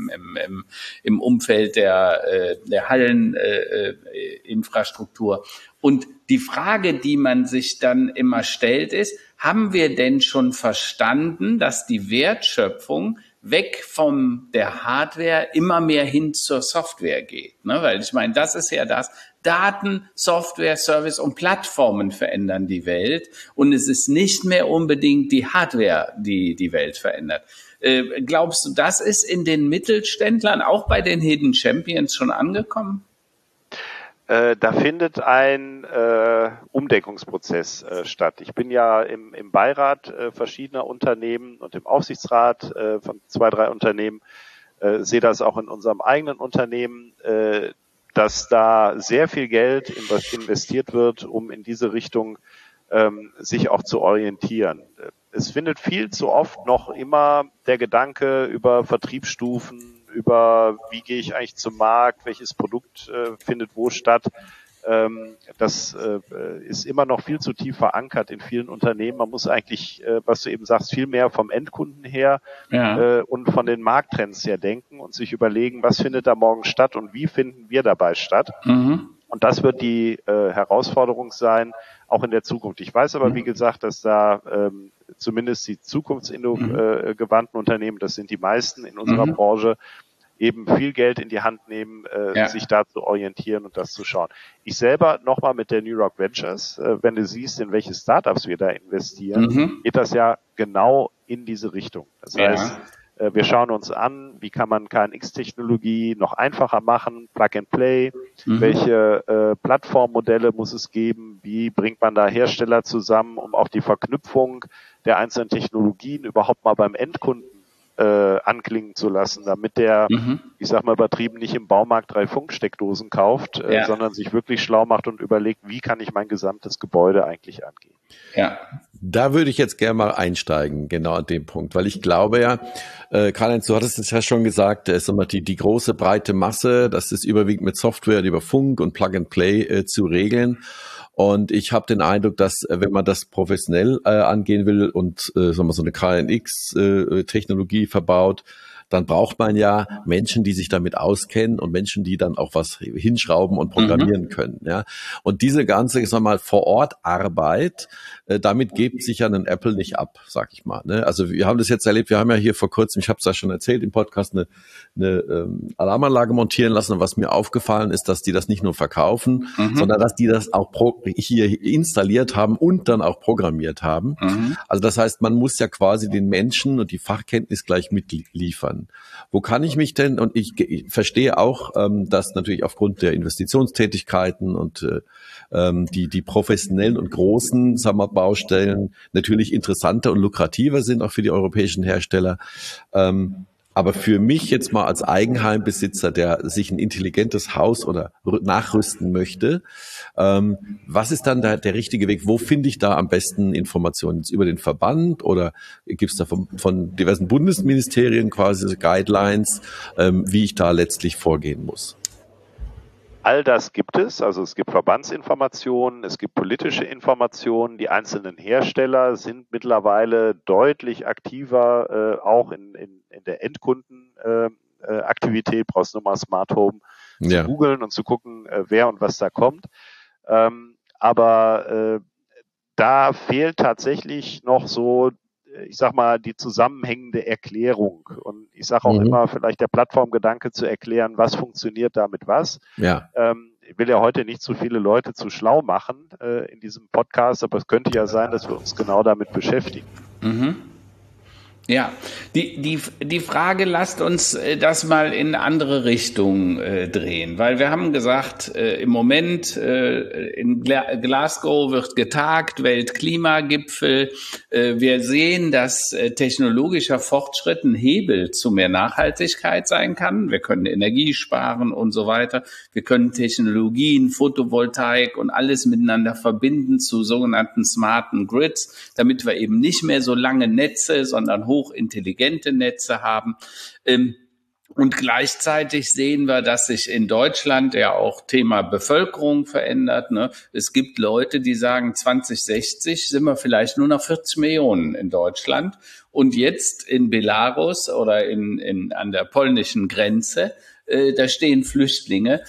im Umfeld der Halleninfrastruktur. Und die Frage, die man sich dann immer stellt, ist, haben wir denn schon verstanden, dass die Wertschöpfung weg von der Hardware immer mehr hin zur Software geht? Ne? Weil ich meine, das ist ja das. Daten, Software, Service und Plattformen verändern die Welt. Und es ist nicht mehr unbedingt die Hardware, die die Welt verändert. Glaubst du, das ist in den Mittelständlern, auch bei den Hidden Champions, schon angekommen? Da findet ein Umdenkungsprozess statt. Ich bin ja im Beirat verschiedener Unternehmen und im Aufsichtsrat von 2, 3 Unternehmen, sehe das auch in unserem eigenen Unternehmen, dass da sehr viel Geld investiert wird, um in diese Richtung sich auch zu orientieren. Es findet viel zu oft noch immer der Gedanke über Vertriebsstufen, über wie gehe ich eigentlich zum Markt, welches Produkt findet wo statt. Das ist immer noch viel zu tief verankert in vielen Unternehmen. Man muss eigentlich, was du eben sagst, viel mehr vom Endkunden her und von den Markttrends her denken und sich überlegen, was findet da morgen statt und wie finden wir dabei statt. Und das wird die Herausforderung sein, auch in der Zukunft. Ich weiß aber, wie gesagt, dass da zumindest die zukunftsgewandten Unternehmen, das sind die meisten in unserer Branche, eben viel Geld in die Hand nehmen, sich da zu orientieren und das zu schauen. Ich selber nochmal mit der New Rock Ventures, wenn du siehst, in welche Startups wir da investieren, geht das ja genau in diese Richtung. Das heißt, wir schauen uns an, wie kann man KNX-Technologie noch einfacher machen, Plug and Play, welche Plattformmodelle muss es geben, wie bringt man da Hersteller zusammen, um auch die Verknüpfung der einzelnen Technologien überhaupt mal beim Endkunden anklingen zu lassen, damit der, ich sag mal übertrieben, nicht im Baumarkt 3 Funksteckdosen kauft, sondern sich wirklich schlau macht und überlegt, wie kann ich mein gesamtes Gebäude eigentlich angehen. Ja. Da würde ich jetzt gerne mal einsteigen, genau an dem Punkt, weil ich glaube ja, Karl-Heinz, du hattest es ja schon gesagt, die große breite Masse, das ist überwiegend mit Software über Funk und Plug and Play zu regeln. Und ich habe den Eindruck, dass wenn man das professionell angehen will und so eine KNX-Technologie verbaut, dann braucht man ja Menschen, die sich damit auskennen und Menschen, die dann auch was hinschrauben und programmieren können. Ja. Und diese ganze, ich sag mal, Vor-Ort-Arbeit, damit gibt sich ja ein Apple nicht ab, sag ich mal. Ne? Also wir haben das jetzt erlebt, wir haben ja hier vor kurzem, ich habe es ja schon erzählt im Podcast, eine Alarmanlage montieren lassen. Und was mir aufgefallen ist, dass die das nicht nur verkaufen, sondern dass die das auch hier installiert haben und dann auch programmiert haben. Also das heißt, man muss ja quasi den Menschen und die Fachkenntnis gleich mitliefern. Wo kann ich mich denn, und ich verstehe auch, dass natürlich aufgrund der Investitionstätigkeiten und die professionellen und großen, sagen wir, Baustellen natürlich interessanter und lukrativer sind, auch für die europäischen Hersteller. Aber für mich jetzt mal als Eigenheimbesitzer, der sich ein intelligentes Haus oder nachrüsten möchte, was ist dann der richtige Weg? Wo finde ich da am besten Informationen? Über den Verband oder gibt es da von diversen Bundesministerien quasi Guidelines, wie ich da letztlich vorgehen muss? All das gibt es. Also es gibt Verbandsinformationen, es gibt politische Informationen. Die einzelnen Hersteller sind mittlerweile deutlich aktiver, auch in der Endkundenaktivität. Brauchst nur mal Smart Home zu googeln und zu gucken, wer und was da kommt. Aber da fehlt tatsächlich noch so, ich sag mal, die zusammenhängende Erklärung. Und ich sage auch immer, vielleicht der Plattformgedanke zu erklären, was funktioniert damit was. Ja. Ich will ja heute nicht zu viele Leute zu schlau machen in diesem Podcast, aber es könnte ja sein, dass wir uns genau damit beschäftigen. Mhm. Ja, die Frage, lasst uns das mal in andere Richtungen drehen, weil wir haben gesagt, im Moment in Glasgow wird getagt, Weltklimagipfel. Wir sehen, dass technologischer Fortschritt ein Hebel zu mehr Nachhaltigkeit sein kann. Wir können Energie sparen und so weiter. Wir können Technologien, Photovoltaik und alles miteinander verbinden zu sogenannten smarten Grids, damit wir eben nicht mehr so lange Netze, sondern hochintelligente Netze haben. Und gleichzeitig sehen wir, dass sich in Deutschland ja auch Thema Bevölkerung verändert. Es gibt Leute, die sagen, 2060 sind wir vielleicht nur noch 40 Millionen in Deutschland. Und jetzt in Belarus oder an der polnischen Grenze, da stehen Flüchtlinge.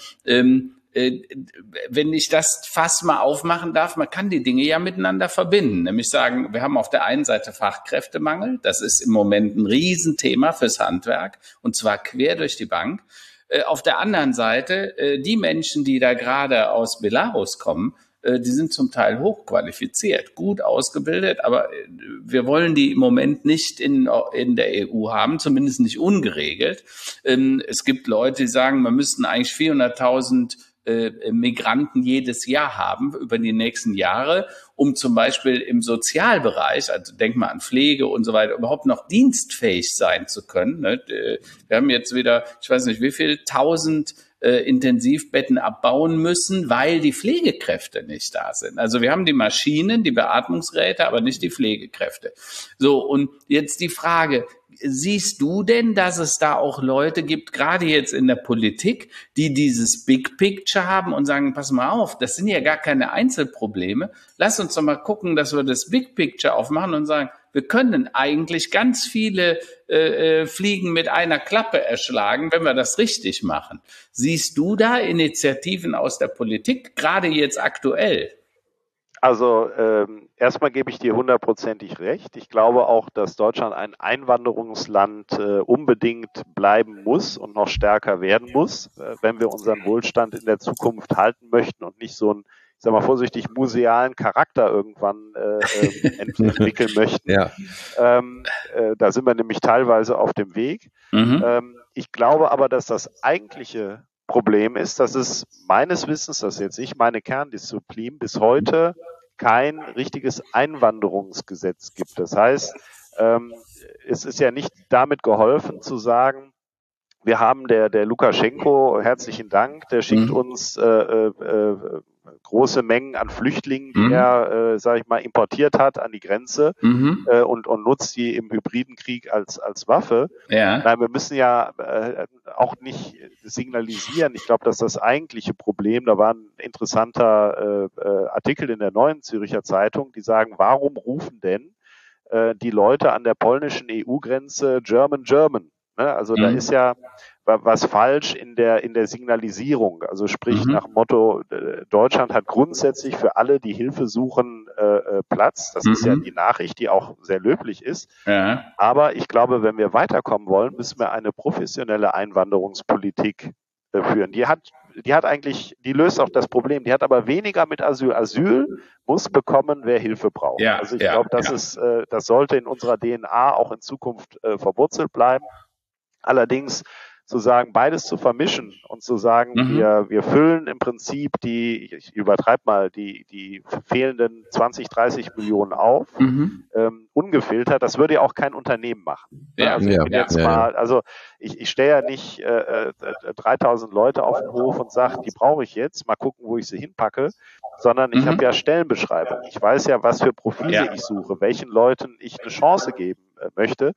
Wenn ich das Fass mal aufmachen darf, man kann die Dinge ja miteinander verbinden. Nämlich sagen, wir haben auf der einen Seite Fachkräftemangel. Das ist im Moment ein Riesenthema fürs Handwerk und zwar quer durch die Bank. Auf der anderen Seite, die Menschen, die da gerade aus Belarus kommen, die sind zum Teil hochqualifiziert, gut ausgebildet, aber wir wollen die im Moment nicht in der EU haben, zumindest nicht ungeregelt. Es gibt Leute, die sagen, wir müssten eigentlich 400.000 Migranten jedes Jahr haben über die nächsten Jahre, um zum Beispiel im Sozialbereich, also denk mal an Pflege und so weiter, überhaupt noch dienstfähig sein zu können. Wir haben jetzt wieder, ich weiß nicht wie viel, 1000 Intensivbetten abbauen müssen, weil die Pflegekräfte nicht da sind. Also wir haben die Maschinen, die Beatmungsgeräte, aber nicht die Pflegekräfte. So, und jetzt die Frage, siehst du denn, dass es da auch Leute gibt, gerade jetzt in der Politik, die dieses Big Picture haben und sagen, pass mal auf, das sind ja gar keine Einzelprobleme. Lass uns doch mal gucken, dass wir das Big Picture aufmachen und sagen, wir können eigentlich ganz viele Fliegen mit einer Klappe erschlagen, wenn wir das richtig machen. Siehst du da Initiativen aus der Politik, gerade jetzt aktuell? Also erstmal gebe ich dir 100%ig recht. Ich glaube auch, dass Deutschland ein Einwanderungsland unbedingt bleiben muss und noch stärker werden muss, wenn wir unseren Wohlstand in der Zukunft halten möchten und nicht so ein, ich sag mal vorsichtig, musealen Charakter irgendwann entwickeln möchten. Ja. Da sind wir nämlich teilweise auf dem Weg. Ich glaube aber, dass das eigentliche Problem ist, dass es meines Wissens, das ist jetzt nicht meine Kerndisziplin, bis heute kein richtiges Einwanderungsgesetz gibt. Das heißt, es ist ja nicht damit geholfen zu sagen, wir haben der Lukaschenko, herzlichen Dank, der schickt uns große Mengen an Flüchtlingen, die er, sage ich mal, importiert hat an die Grenze und nutzt die im hybriden Krieg als Waffe. Ja. Nein, wir müssen ja auch nicht signalisieren. Ich glaube, dass das eigentliche Problem, da war ein interessanter Artikel in der Neuen Zürcher Zeitung, die sagen, warum rufen denn die Leute an der polnischen EU-Grenze German, German? Also da ist ja was falsch in der Signalisierung. Also sprich nach dem Motto, Deutschland hat grundsätzlich für alle, die Hilfe suchen, Platz. Das ist ja die Nachricht, die auch sehr löblich ist. Ja. Aber ich glaube, wenn wir weiterkommen wollen, müssen wir eine professionelle Einwanderungspolitik führen. Die löst auch das Problem. Die hat aber weniger mit Asyl. Asyl muss bekommen, wer Hilfe braucht. Ja, also ich glaube, das sollte in unserer DNA auch in Zukunft verwurzelt bleiben. Allerdings zu sagen, beides zu vermischen und zu sagen, wir füllen im Prinzip ich übertreibe mal, die fehlenden 20, 30 Millionen auf, ungefiltert, das würde ja auch kein Unternehmen machen. Ja, also ich stelle ja nicht 3000 Leute auf den Hof und sage, die brauche ich jetzt, mal gucken, wo ich sie hinpacke, sondern ich habe ja Stellenbeschreibungen. Ich weiß ja, was für Profile ich suche, welchen Leuten ich eine Chance geben möchte.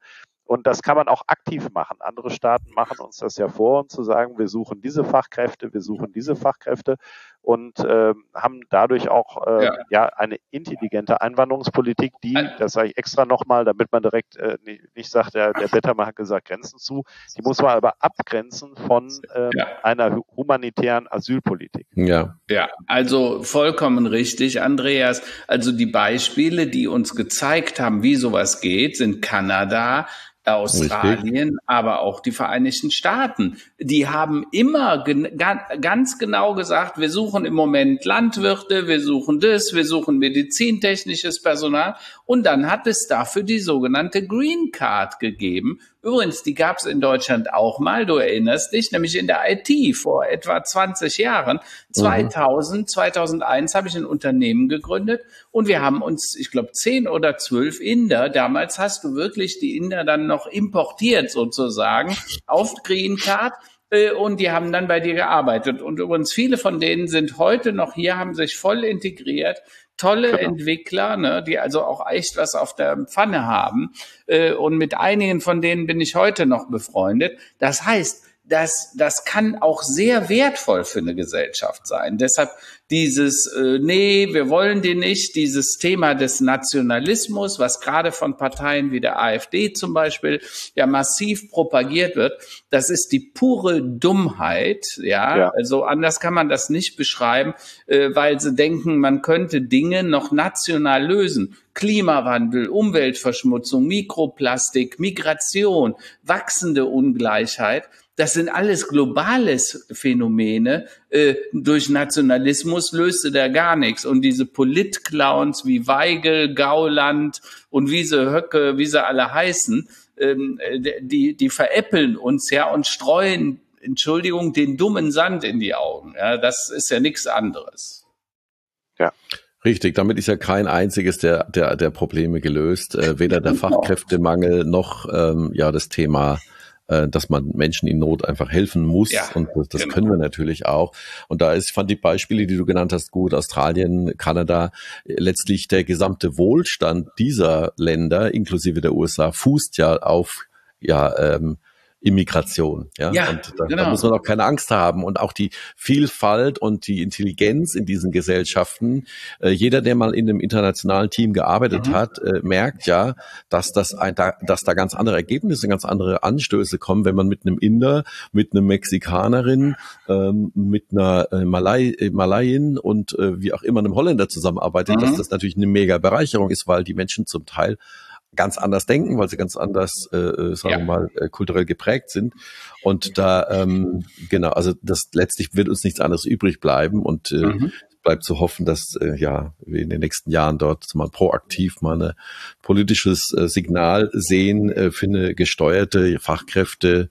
Und das kann man auch aktiv machen. Andere Staaten machen uns das ja vor, um zu sagen, wir suchen diese Fachkräfte, wir suchen diese Fachkräfte und haben dadurch auch eine intelligente Einwanderungspolitik, die, das sage ich extra nochmal, damit man direkt nicht sagt, der Bettermann hat gesagt, Grenzen zu, die muss man aber abgrenzen von einer humanitären Asylpolitik. Ja, also vollkommen richtig, Andreas. Also die Beispiele, die uns gezeigt haben, wie sowas geht, sind Kanada, Australien, aber auch die Vereinigten Staaten. Die haben immer ganz genau gesagt, wir suchen im Moment Landwirte, wir suchen das, wir suchen medizintechnisches Personal. Und dann hat es dafür die sogenannte Green Card gegeben. Übrigens, die gab es in Deutschland auch mal, du erinnerst dich, nämlich in der IT vor etwa 20 Jahren. 2001 habe ich ein Unternehmen gegründet und wir haben uns, ich glaube, 10 oder 12 Inder, damals hast du wirklich die Inder dann noch importiert sozusagen auf Green Card. Und die haben dann bei dir gearbeitet. Und übrigens, viele von denen sind heute noch hier, haben sich voll integriert. Tolle Entwickler, ne, die also auch echt was auf der Pfanne haben. Und mit einigen von denen bin ich heute noch befreundet. Das heißt, das kann auch sehr wertvoll für eine Gesellschaft sein. Deshalb dieses, nee, wir wollen die nicht, dieses Thema des Nationalismus, was gerade von Parteien wie der AfD zum Beispiel ja massiv propagiert wird, das ist die pure Dummheit, ja. Also anders kann man das nicht beschreiben, weil sie denken, man könnte Dinge noch national lösen. Klimawandel, Umweltverschmutzung, Mikroplastik, Migration, wachsende Ungleichheit. Das sind alles globales Phänomene. Durch Nationalismus löste der gar nichts. Und diese Politclowns wie Weigel, Gauland und wie sie alle heißen, die veräppeln uns ja und streuen, Entschuldigung, den dummen Sand in die Augen. Ja, das ist ja nichts anderes. Ja. Richtig, damit ist ja kein einziges der Probleme gelöst. Weder der Fachkräftemangel noch das Thema, dass man Menschen in Not einfach helfen muss. Ja, und das können wir natürlich auch. Und fand die Beispiele, die du genannt hast, gut. Australien, Kanada, letztlich der gesamte Wohlstand dieser Länder, inklusive der USA, fußt ja auf Immigration, ja, und da muss man auch keine Angst haben und auch die Vielfalt und die Intelligenz in diesen Gesellschaften. Jeder, der mal in einem internationalen Team gearbeitet hat, merkt ja, dass da ganz andere Ergebnisse, ganz andere Anstöße kommen, wenn man mit einem Inder, mit einem Mexikanerin, mit einer Malayin und wie auch immer einem Holländer zusammenarbeitet, dass das natürlich eine mega Bereicherung ist, weil die Menschen zum Teil ganz anders denken, weil sie ganz anders, wir mal, kulturell geprägt sind. Und da, also das letztlich wird uns nichts anderes übrig bleiben und bleibt zu hoffen, dass wir in den nächsten Jahren dort mal proaktiv mal ein politisches Signal sehen für eine gesteuerte Fachkräfte,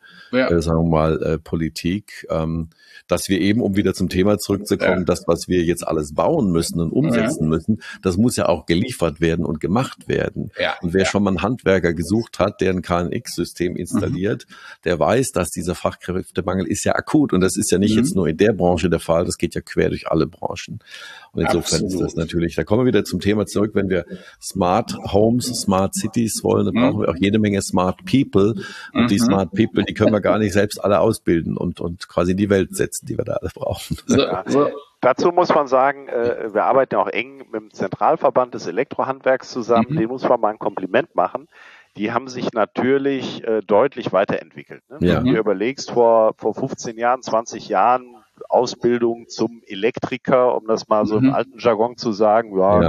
Politik, dass wir eben, um wieder zum Thema zurückzukommen, das, was wir jetzt alles bauen müssen und umsetzen müssen, das muss ja auch geliefert werden und gemacht werden. Ja. Und wer schon mal einen Handwerker gesucht hat, der ein KNX-System installiert, der weiß, dass dieser Fachkräftemangel ist ja akut. Und das ist ja nicht jetzt nur in der Branche der Fall, das geht ja quer durch alle Branchen. Und insofern ist das natürlich, da kommen wir wieder zum Thema zurück, wenn wir Smart Homes, Smart Cities wollen, dann brauchen wir auch jede Menge Smart People. Und die Smart People, die können wir gar nicht selbst alle ausbilden und quasi in die Welt setzen, die wir da alle brauchen. Dazu muss man sagen, wir arbeiten auch eng mit dem Zentralverband des Elektrohandwerks zusammen. Den muss man mal ein Kompliment machen. Die haben sich natürlich deutlich weiterentwickelt. Ne? Ja. Wenn du dir überlegst, vor 15 Jahren, 20 Jahren Ausbildung zum Elektriker, um das mal so im alten Jargon zu sagen,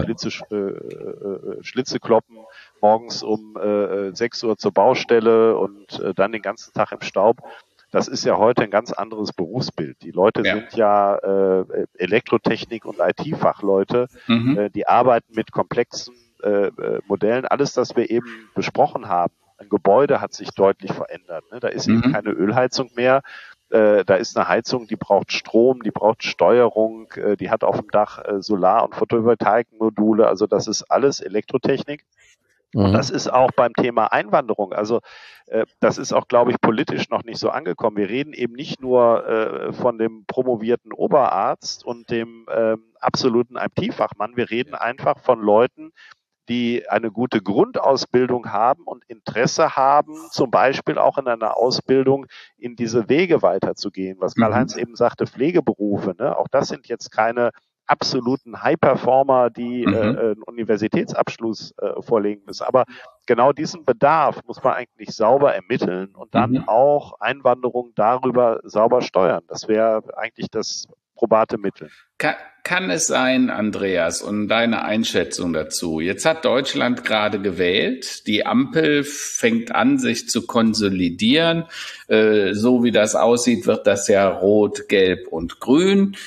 Schlitze kloppen, morgens um 6 Uhr zur Baustelle und dann den ganzen Tag im Staub. Das ist ja heute ein ganz anderes Berufsbild. Die Leute sind ja Elektrotechnik- und IT-Fachleute, die arbeiten mit komplexen Modellen. Alles, das wir eben besprochen haben. Ein Gebäude hat sich deutlich verändert. Ne? Da ist eben keine Ölheizung mehr. Da ist eine Heizung, die braucht Strom, die braucht Steuerung, die hat auf dem Dach Solar- und Photovoltaikmodule. Also das ist alles Elektrotechnik. Und das ist auch beim Thema Einwanderung. Also das ist auch, glaube ich, politisch noch nicht so angekommen. Wir reden eben nicht nur von dem promovierten Oberarzt und dem absoluten IT-Fachmann. Wir reden einfach von Leuten, die eine gute Grundausbildung haben und Interesse haben, zum Beispiel auch in einer Ausbildung in diese Wege weiterzugehen. Was Karl-Heinz eben sagte, Pflegeberufe, ne? Auch das sind jetzt keine absoluten High-Performer, die einen Universitätsabschluss vorlegen müssen. Aber genau diesen Bedarf muss man eigentlich sauber ermitteln und dann auch Einwanderung darüber sauber steuern. Das wäre eigentlich das probate Mittel. Kann es sein, Andreas, und deine Einschätzung dazu? Jetzt hat Deutschland gerade gewählt. Die Ampel fängt an, sich zu konsolidieren. So wie das aussieht, wird das ja rot, gelb und grün.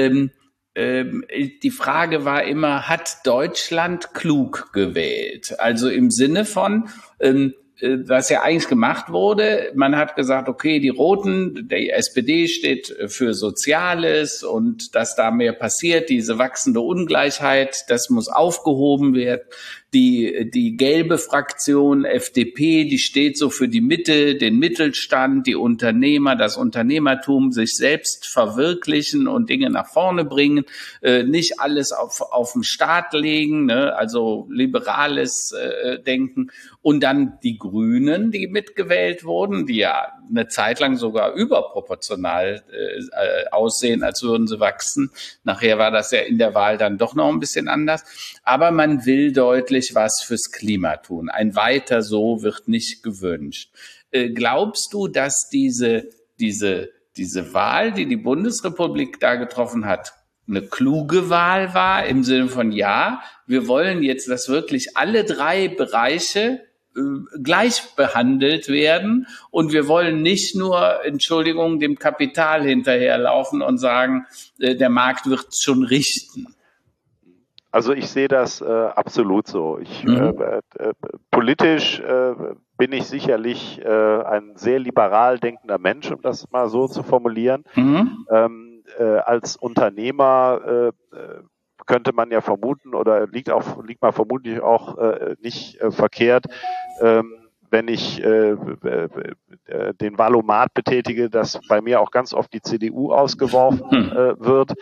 Die Frage war immer, hat Deutschland klug gewählt? Also im Sinne von, was ja eigentlich gemacht wurde, man hat gesagt, okay, die Roten, die SPD steht für Soziales und dass da mehr passiert, diese wachsende Ungleichheit, das muss aufgehoben werden. Die gelbe Fraktion FDP, die steht so für die Mitte, den Mittelstand, die Unternehmer, das Unternehmertum, sich selbst verwirklichen und Dinge nach vorne bringen, nicht alles auf den Staat legen, ne? Also liberales Denken. Und dann die Grünen, die mitgewählt wurden, die ja eine Zeit lang sogar überproportional aussehen, als würden sie wachsen. Nachher war das ja in der Wahl dann doch noch ein bisschen anders. Aber man will deutlich was fürs Klima tun. Ein Weiter so wird nicht gewünscht. Glaubst du, dass diese Wahl, die die Bundesrepublik da getroffen hat, eine kluge Wahl war, im Sinne von, ja, wir wollen jetzt, dass wirklich alle drei Bereiche gleich behandelt werden und wir wollen nicht nur, Entschuldigung, dem Kapital hinterherlaufen und sagen, der Markt wird es schon richten? Also ich sehe das absolut so. Politisch bin ich sicherlich ein sehr liberal denkender Mensch, um das mal so zu formulieren. Als Unternehmer könnte man ja vermuten oder liegt man vermutlich auch nicht verkehrt, wenn ich den Valomat betätige, dass bei mir auch ganz oft die CDU ausgeworfen wird.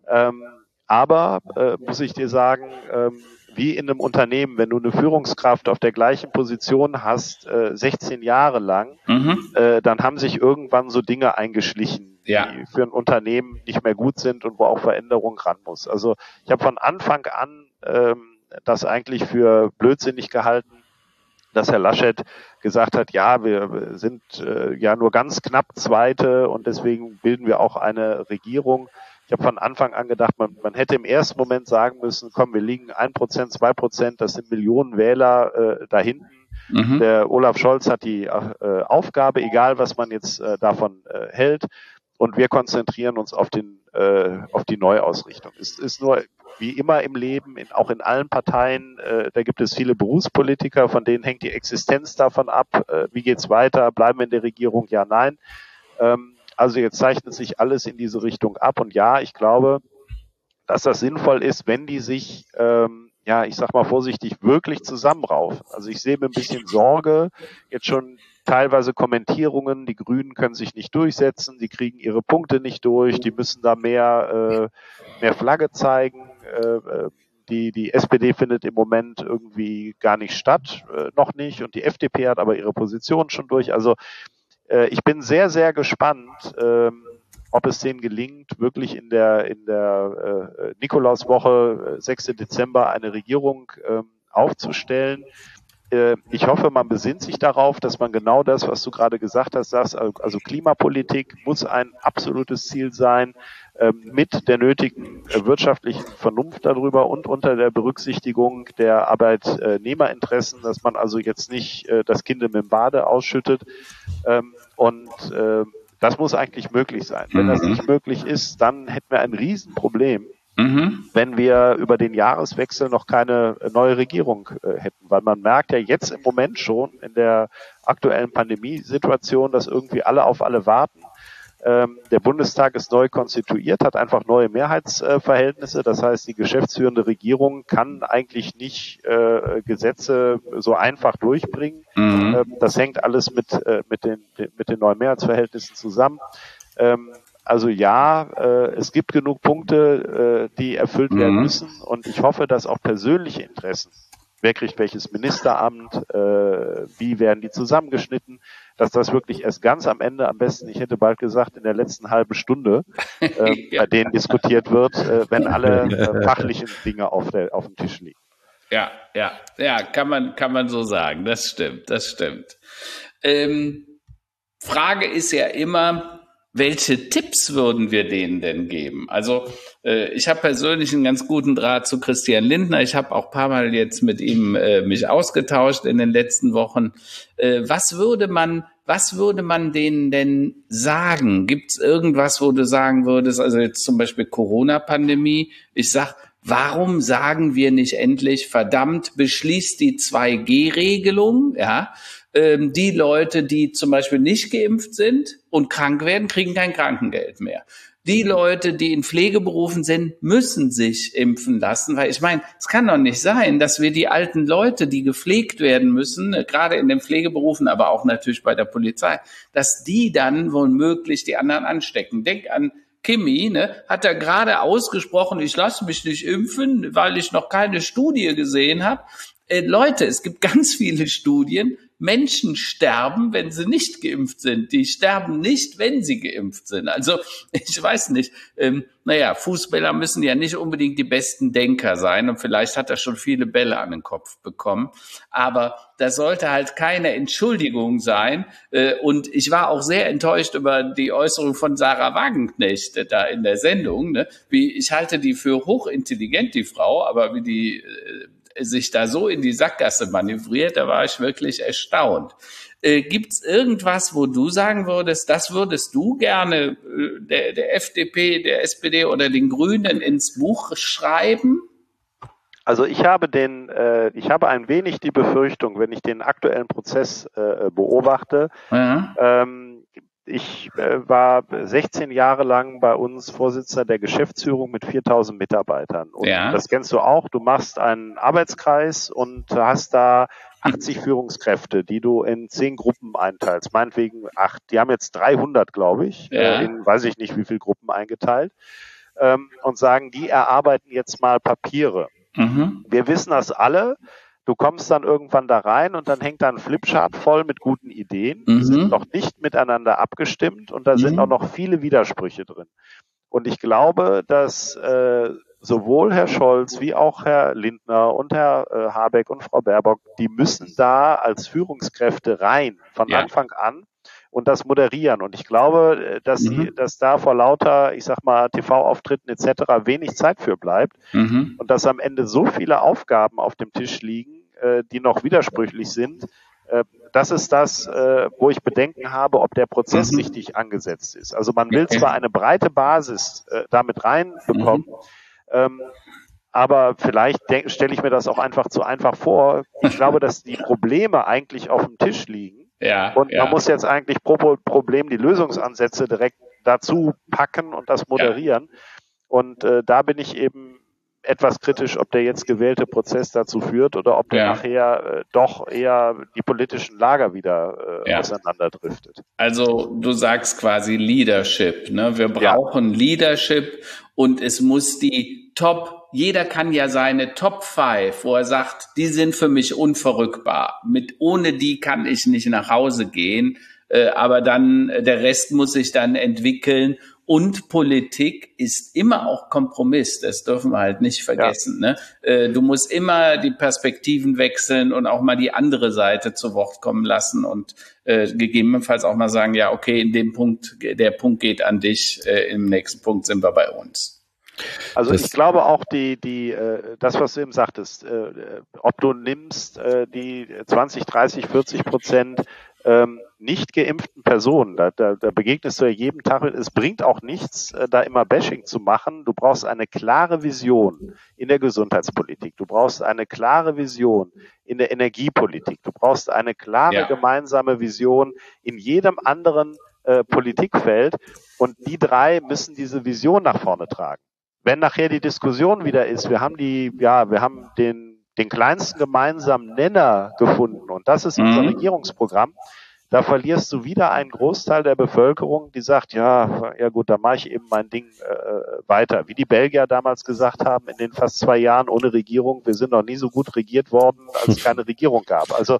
Aber muss ich dir sagen, wie in einem Unternehmen, wenn du eine Führungskraft auf der gleichen Position hast, 16 Jahre lang, dann haben sich irgendwann so Dinge eingeschlichen, die für ein Unternehmen nicht mehr gut sind und wo auch Veränderung ran muss. Also ich habe von Anfang an das eigentlich für blödsinnig gehalten, dass Herr Laschet gesagt hat, ja, wir sind ja nur ganz knapp Zweite und deswegen bilden wir auch eine Regierung. Ich habe von Anfang an gedacht, man hätte im ersten Moment sagen müssen, komm, wir liegen 1%, 2%, das sind Millionen Wähler da hinten. Der Olaf Scholz hat die Aufgabe, egal was man jetzt davon hält, und wir konzentrieren uns auf die Neuausrichtung. Es ist nur wie immer im Leben, auch in allen Parteien, da gibt es viele Berufspolitiker, von denen hängt die Existenz davon ab, wie geht's weiter, bleiben wir in der Regierung, ja, nein. Also jetzt zeichnet sich alles in diese Richtung ab und ja, ich glaube, dass das sinnvoll ist, wenn die sich, ich sag mal vorsichtig, wirklich zusammenraufen. Also ich sehe mir ein bisschen Sorge, jetzt schon teilweise Kommentierungen, die Grünen können sich nicht durchsetzen, die kriegen ihre Punkte nicht durch, die müssen da mehr Flagge zeigen. Die SPD findet im Moment irgendwie gar nicht statt, noch nicht, und die FDP hat aber ihre Position schon durch. Also ich bin sehr, sehr gespannt, ob es denen gelingt, wirklich in der Nikolauswoche, 6. Dezember, eine Regierung aufzustellen. Ich hoffe, man besinnt sich darauf, dass man genau das, was du gerade gesagt hast, sagst, also Klimapolitik muss ein absolutes Ziel sein, mit der nötigen wirtschaftlichen Vernunft darüber und unter der Berücksichtigung der Arbeitnehmerinteressen, dass man also jetzt nicht das Kind mit dem Bade ausschüttet. Das muss eigentlich möglich sein. Wenn das nicht möglich ist, dann hätten wir ein Riesenproblem, wenn wir über den Jahreswechsel noch keine neue Regierung hätten. Weil man merkt ja jetzt im Moment schon in der aktuellen Pandemiesituation, dass irgendwie alle auf alle warten. Der Bundestag ist neu konstituiert, hat einfach neue Mehrheitsverhältnisse. Das heißt, die geschäftsführende Regierung kann eigentlich nicht Gesetze so einfach durchbringen. Das hängt alles mit den neuen Mehrheitsverhältnissen zusammen. Also es gibt genug Punkte, die erfüllt werden müssen. Und ich hoffe, dass auch persönliche Interessen wer kriegt welches Ministeramt, wie werden die zusammengeschnitten, dass das wirklich erst ganz am Ende, am besten, ich hätte bald gesagt, in der letzten halben Stunde, bei denen diskutiert wird, wenn alle fachlichen Dinge auf dem Tisch liegen. Ja, kann man so sagen. Das stimmt. Frage ist ja immer, welche Tipps würden wir denen denn geben? Also ich habe persönlich einen ganz guten Draht zu Christian Lindner. Ich habe auch ein paar Mal jetzt mit ihm mich ausgetauscht in den letzten Wochen. Was würde man denen denn sagen? Gibt es irgendwas, wo du sagen würdest, also jetzt zum Beispiel Corona-Pandemie, ich sag, warum sagen wir nicht endlich, verdammt, beschließt die 2G-Regelung, ja? Die Leute, die zum Beispiel nicht geimpft sind und krank werden, kriegen kein Krankengeld mehr. Die Leute, die in Pflegeberufen sind, müssen sich impfen lassen, weil ich meine, es kann doch nicht sein, dass wir die alten Leute, die gepflegt werden müssen, gerade in den Pflegeberufen, aber auch natürlich bei der Polizei, dass die dann womöglich die anderen anstecken. Denk an Kimi, hat er gerade ausgesprochen, ich lasse mich nicht impfen, weil ich noch keine Studie gesehen habe. Leute, es gibt ganz viele Studien, Menschen sterben, wenn sie nicht geimpft sind. Die sterben nicht, wenn sie geimpft sind. Also ich weiß nicht. Fußballer müssen ja nicht unbedingt die besten Denker sein und vielleicht hat er schon viele Bälle an den Kopf bekommen. Aber das sollte halt keine Entschuldigung sein. Und ich war auch sehr enttäuscht über die Äußerung von Sarah Wagenknecht da in der Sendung. Ich halte die für hochintelligent, die Frau, aber wie die sich da so in die Sackgasse manövriert, da war ich wirklich erstaunt. Gibt's irgendwas, wo du sagen würdest, das würdest du gerne der FDP, der SPD oder den Grünen ins Buch schreiben? Also ich habe ein wenig die Befürchtung, wenn ich den aktuellen Prozess beobachte. Ja. Ich war 16 Jahre lang bei uns Vorsitzender der Geschäftsführung mit 4.000 Mitarbeitern. Und das kennst du auch. Du machst einen Arbeitskreis und hast da 80 Führungskräfte, die du in 10 Gruppen einteilst. Meinetwegen 8. Die haben jetzt 300, glaube ich, in weiß ich nicht wie viele Gruppen eingeteilt. Und sagen, die erarbeiten jetzt mal Papiere. Mhm. Wir wissen das alle. Du kommst dann irgendwann da rein und dann hängt da ein Flipchart voll mit guten Ideen. Die sind noch nicht miteinander abgestimmt und da sind auch noch viele Widersprüche drin. Und ich glaube, dass sowohl Herr Scholz wie auch Herr Lindner und Herr Habeck und Frau Baerbock, die müssen da als Führungskräfte rein von Anfang an und das moderieren. Und ich glaube, dass da vor lauter, ich sag mal, TV-Auftritten etc. wenig Zeit für bleibt und dass am Ende so viele Aufgaben auf dem Tisch liegen, die noch widersprüchlich sind. Das ist das, wo ich Bedenken habe, ob der Prozess richtig angesetzt ist. Also man will zwar eine breite Basis damit reinbekommen, aber vielleicht stelle ich mir das auch einfach zu einfach vor. Ich glaube, dass die Probleme eigentlich auf dem Tisch liegen. Und man muss jetzt eigentlich pro Problem die Lösungsansätze direkt dazu packen und das moderieren. Und da bin ich eben etwas kritisch, ob der jetzt gewählte Prozess dazu führt oder ob der nachher doch eher die politischen Lager wieder auseinanderdriftet. Also du sagst quasi Leadership, ne? Wir brauchen Leadership und es muss jeder kann ja seine Top 5, wo er sagt, die sind für mich unverrückbar. Ohne die kann ich nicht nach Hause gehen, aber dann der Rest muss sich dann entwickeln. Und Politik ist immer auch Kompromiss, das dürfen wir halt nicht vergessen. Ne? Du musst immer die Perspektiven wechseln und auch mal die andere Seite zu Wort kommen lassen und gegebenenfalls auch mal sagen, ja, okay, in dem Punkt, der Punkt geht an dich, im nächsten Punkt sind wir bei uns. Also ich glaube auch das, was du eben sagtest, ob du nimmst die 20, 30, 40% nicht geimpften Personen, da begegnest du ja jeden Tag, es bringt auch nichts, da immer Bashing zu machen. Du brauchst eine klare Vision in der Gesundheitspolitik, du brauchst eine klare Vision in der Energiepolitik, du brauchst eine klare gemeinsame Vision in jedem anderen Politikfeld und die 3 müssen diese Vision nach vorne tragen. Wenn nachher die Diskussion wieder ist, wir haben den kleinsten gemeinsamen Nenner gefunden und das ist unser Regierungsprogramm, da verlierst du wieder einen Großteil der Bevölkerung, die sagt, ja gut, dann mache ich eben mein Ding weiter. Wie die Belgier damals gesagt haben, in den fast 2 Jahren ohne Regierung, wir sind noch nie so gut regiert worden, als es keine Regierung gab. Also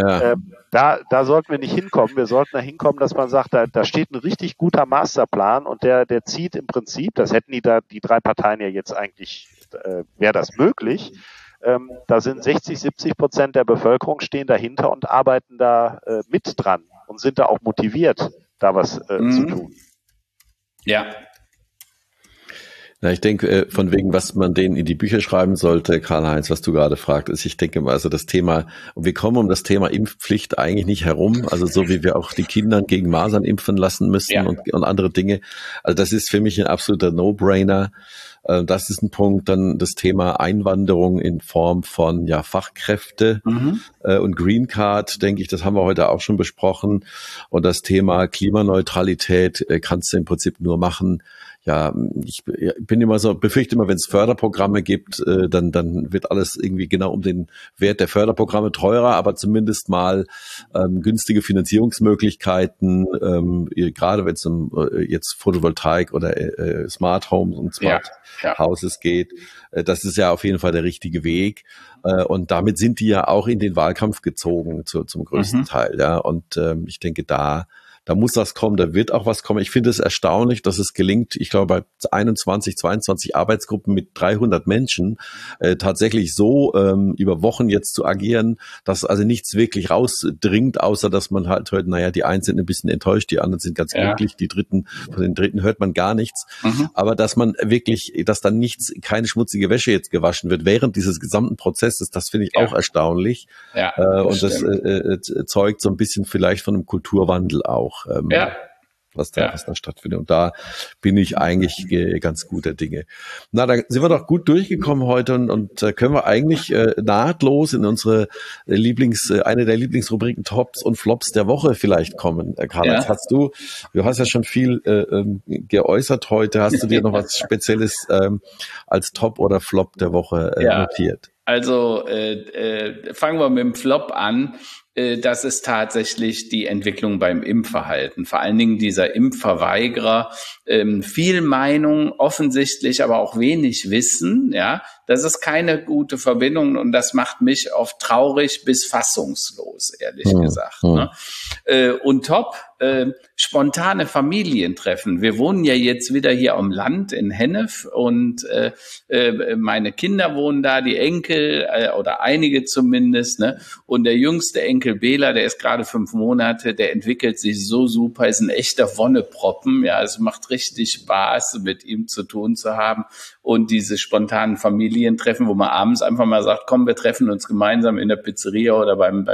da sollten wir nicht hinkommen. Wir sollten da hinkommen, dass man sagt, da steht ein richtig guter Masterplan und der zieht im Prinzip, das hätten die 3 Parteien ja jetzt eigentlich, wäre das möglich. Da sind 60-70% der Bevölkerung stehen dahinter und arbeiten da mit dran und sind da auch motiviert, da was zu tun. Ja. Na, ich denke, von wegen, was man denen in die Bücher schreiben sollte, Karl-Heinz, was du gerade fragtest. Ich denke mal, also das Thema, und wir kommen um das Thema Impfpflicht eigentlich nicht herum, also so wie wir auch die Kinder gegen Masern impfen lassen müssen und andere Dinge. Also das ist für mich ein absoluter No-Brainer. Das ist ein Punkt. Dann das Thema Einwanderung in Form von Fachkräfte und Green Card, denke ich, das haben wir heute auch schon besprochen. Und das Thema Klimaneutralität kannst du im Prinzip nur machen. Ja, ich bin immer so, befürchte immer, wenn es Förderprogramme gibt, dann wird alles irgendwie genau um den Wert der Förderprogramme teurer, aber zumindest mal günstige Finanzierungsmöglichkeiten, gerade wenn es um jetzt Photovoltaik oder Smart Homes und Smart Houses geht. Das ist ja auf jeden Fall der richtige Weg. Und damit sind die ja auch in den Wahlkampf gezogen zum größten Teil. Ja, und ich denke, da muss das kommen, da wird auch was kommen. Ich finde es erstaunlich, dass es gelingt, ich glaube bei 21, 22 Arbeitsgruppen mit 300 Menschen tatsächlich so über Wochen jetzt zu agieren, dass also nichts wirklich rausdringt, außer dass man halt hört, die einen sind ein bisschen enttäuscht, die anderen sind ganz glücklich, von den Dritten hört man gar nichts. Aber dass man wirklich, dass dann keine schmutzige Wäsche jetzt gewaschen wird während dieses gesamten Prozesses, das finde ich auch erstaunlich. Ja, und das zeugt so ein bisschen vielleicht von einem Kulturwandel auch. Was da stattfindet. Und da bin ich eigentlich ganz guter Dinge. Na, da sind wir doch gut durchgekommen heute und können wir eigentlich nahtlos in unsere eine der Lieblingsrubriken Tops und Flops der Woche vielleicht kommen. Karl-Heinz, du hast ja schon viel geäußert heute. Hast du dir noch was Spezielles als Top oder Flop der Woche notiert? Also fangen wir mit dem Flop an. Das ist tatsächlich die Entwicklung beim Impfverhalten. Vor allen Dingen dieser Impfverweigerer. Viel Meinung, offensichtlich aber auch wenig Wissen. Ja, das ist keine gute Verbindung und das macht mich oft traurig bis fassungslos, ehrlich gesagt. Ne? Und top, spontane Familientreffen. Wir wohnen ja jetzt wieder hier am Land in Hennef und meine Kinder wohnen da, die Enkel oder einige zumindest. Ne? Und der jüngste Enkel Bela, der ist gerade 5 Monate, der entwickelt sich so super, ist ein echter Wonneproppen. Ja, es macht richtig Spaß, mit ihm zu tun zu haben. Und diese spontanen Familientreffen, wo man abends einfach mal sagt, komm, wir treffen uns gemeinsam in der Pizzeria oder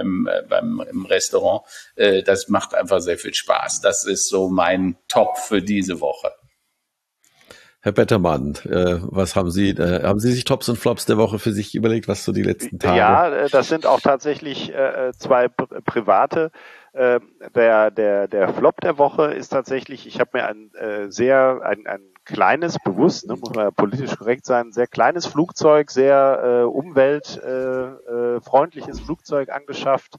im Restaurant, das macht einfach sehr viel Spaß. Das ist so mein Top für diese Woche. Herr Bettermann, was haben Sie sich Tops und Flops der Woche für sich überlegt, was so die letzten Tage? Ja, das sind auch tatsächlich 2 private. Der Flop der Woche ist tatsächlich, ich habe mir ein kleines, bewusst, muss man ja politisch korrekt sein, sehr kleines Flugzeug, sehr umweltfreundliches Flugzeug angeschafft.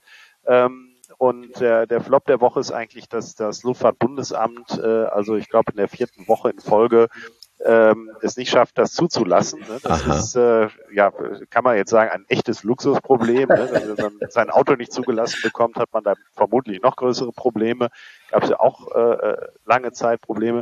Und der Flop der Woche ist eigentlich, dass das Luftfahrtbundesamt, also ich glaube in der 4. Woche in Folge, es nicht schafft, das zuzulassen. Ne? Das ist, kann man jetzt sagen, ein echtes Luxusproblem. Ne? Wenn man sein Auto nicht zugelassen bekommt, hat man da vermutlich noch größere Probleme. Gab es ja auch lange Zeit Probleme.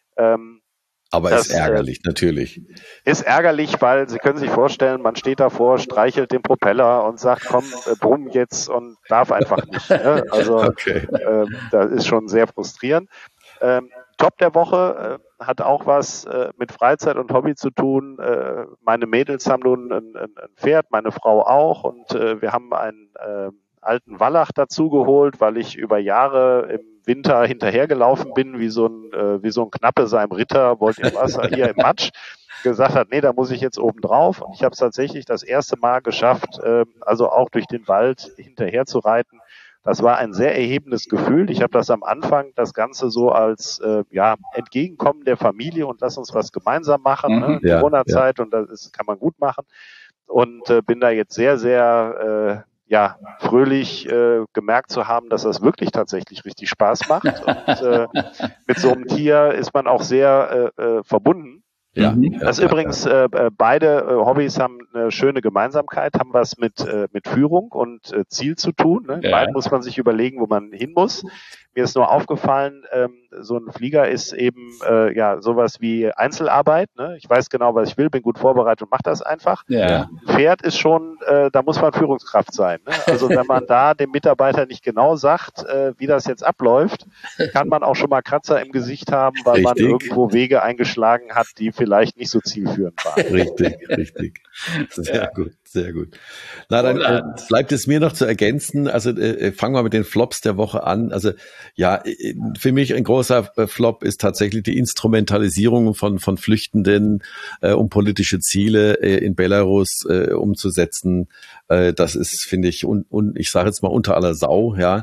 Aber ist ärgerlich, natürlich. Ist ärgerlich, weil Sie können sich vorstellen, man steht davor, streichelt den Propeller und sagt, komm, brumm jetzt und darf einfach nicht. Ne? Also das ist schon sehr frustrierend. Top der Woche hat auch was mit Freizeit und Hobby zu tun. Meine Mädels haben nun ein Pferd, meine Frau auch. Und wir haben einen alten Wallach dazugeholt, weil ich über Jahre im Winter hinterhergelaufen bin, wie so ein Knappe seinem Ritter, wollte im Wasser, hier im Matsch, gesagt hat, nee, da muss ich jetzt oben drauf. Und ich habe es tatsächlich das erste Mal geschafft, also auch durch den Wald hinterher zu reiten. Das war ein sehr erhebendes Gefühl. Ich habe das am Anfang, das Ganze so als Entgegenkommen der Familie und lass uns was gemeinsam machen, Corona-Zeit und das kann man gut machen. Und bin da jetzt sehr, sehr fröhlich gemerkt zu haben, dass das wirklich tatsächlich richtig Spaß macht. Und mit so einem Tier ist man auch sehr verbunden. Ja, Das übrigens, beide Hobbys haben eine schöne Gemeinsamkeit, haben was mit Führung und Ziel zu tun. Ne? Ja. Beiden muss man sich überlegen, wo man hin muss. Mir ist nur aufgefallen, so ein Flieger ist eben sowas wie Einzelarbeit. Ne? Ich weiß genau, was ich will, bin gut vorbereitet und mache das einfach. Ja. Ein Pferd ist schon, da muss man Führungskraft sein. Ne? Also wenn man da dem Mitarbeiter nicht genau sagt, wie das jetzt abläuft, kann man auch schon mal Kratzer im Gesicht haben, weil man irgendwo Wege eingeschlagen hat, die vielleicht nicht so zielführend waren. Richtig. Sehr gut, sehr gut. Na, dann bleibt es mir noch zu ergänzen. Also fangen wir mit den Flops der Woche an. Also ja, für mich ein großer Flop ist tatsächlich die Instrumentalisierung von Flüchtenden, um politische Ziele in Belarus umzusetzen. Das ist, finde ich, ich sage jetzt mal unter aller Sau, ja.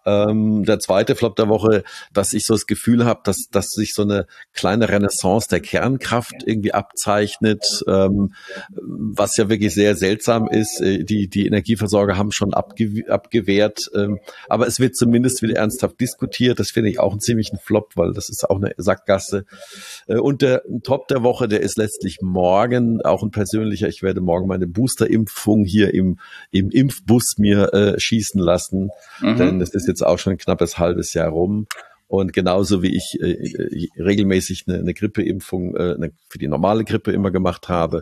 Der zweite Flop der Woche, dass ich so das Gefühl habe, dass sich so eine kleine Renaissance der Kernkraft irgendwie abzeichnet, was ja wirklich sehr seltsam ist. Die Energieversorger haben schon abgewehrt, aber es wird zumindest wieder ernsthaft diskutiert. Das finde ich auch einen ziemlichen Flop, weil das ist auch eine Sackgasse. Und der Top der Woche, der ist letztlich morgen, auch ein persönlicher. Ich werde morgen meine Boosterimpfung hier im Impfbus mir schießen lassen, denn es ist jetzt auch schon ein knappes halbes Jahr rum. Und genauso wie ich regelmäßig eine Grippeimpfung für die normale Grippe immer gemacht habe,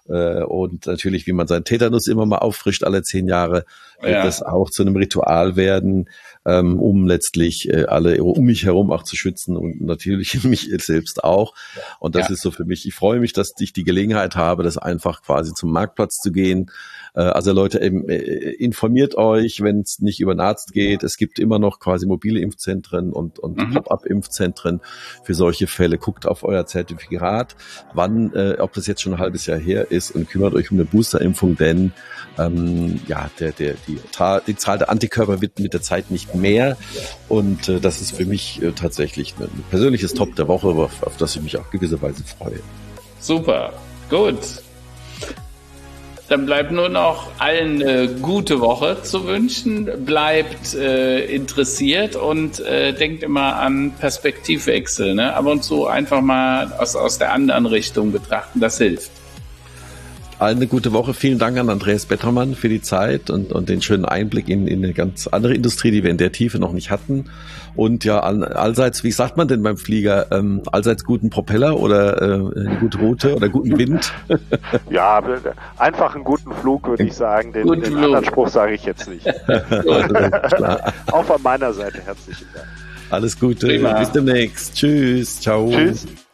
und natürlich, wie man seinen Tetanus immer mal auffrischt alle 10 Jahre, wird das auch zu einem Ritual werden, um letztlich alle um mich herum auch zu schützen und natürlich mich selbst auch. Und das ist so für mich, ich freue mich, dass ich die Gelegenheit habe, das einfach quasi zum Marktplatz zu gehen. Also Leute, informiert euch, wenn es nicht über einen Arzt geht. Es gibt immer noch quasi mobile Impfzentren und Pop-up-Impfzentren für solche Fälle. Guckt auf euer Zertifikat, wann, ob das jetzt schon ein halbes Jahr her ist, und kümmert euch um eine Boosterimpfung, denn die Zahl der Antikörper wird mit der Zeit nicht mehr, und das ist für mich tatsächlich ein persönliches Top der Woche, auf das ich mich auch gewisserweise freue. Super, gut. Dann bleibt nur noch allen eine gute Woche zu wünschen. Bleibt interessiert und denkt immer an Perspektivwechsel. Ne? Ab und zu einfach mal aus der anderen Richtung betrachten. Das hilft. Allen eine gute Woche. Vielen Dank an Andreas Bettermann für die Zeit und den schönen Einblick in eine ganz andere Industrie, die wir in der Tiefe noch nicht hatten. Und ja, allseits, wie sagt man denn beim Flieger, allseits guten Propeller oder eine gute Route oder guten Wind? Ja, einfach einen guten Flug, würde ich sagen. Den anderen Spruch sage ich jetzt nicht. Klar. Auch von meiner Seite herzlichen Dank. Alles Gute. Prima. Bis demnächst. Tschüss. Ciao. Tschüss.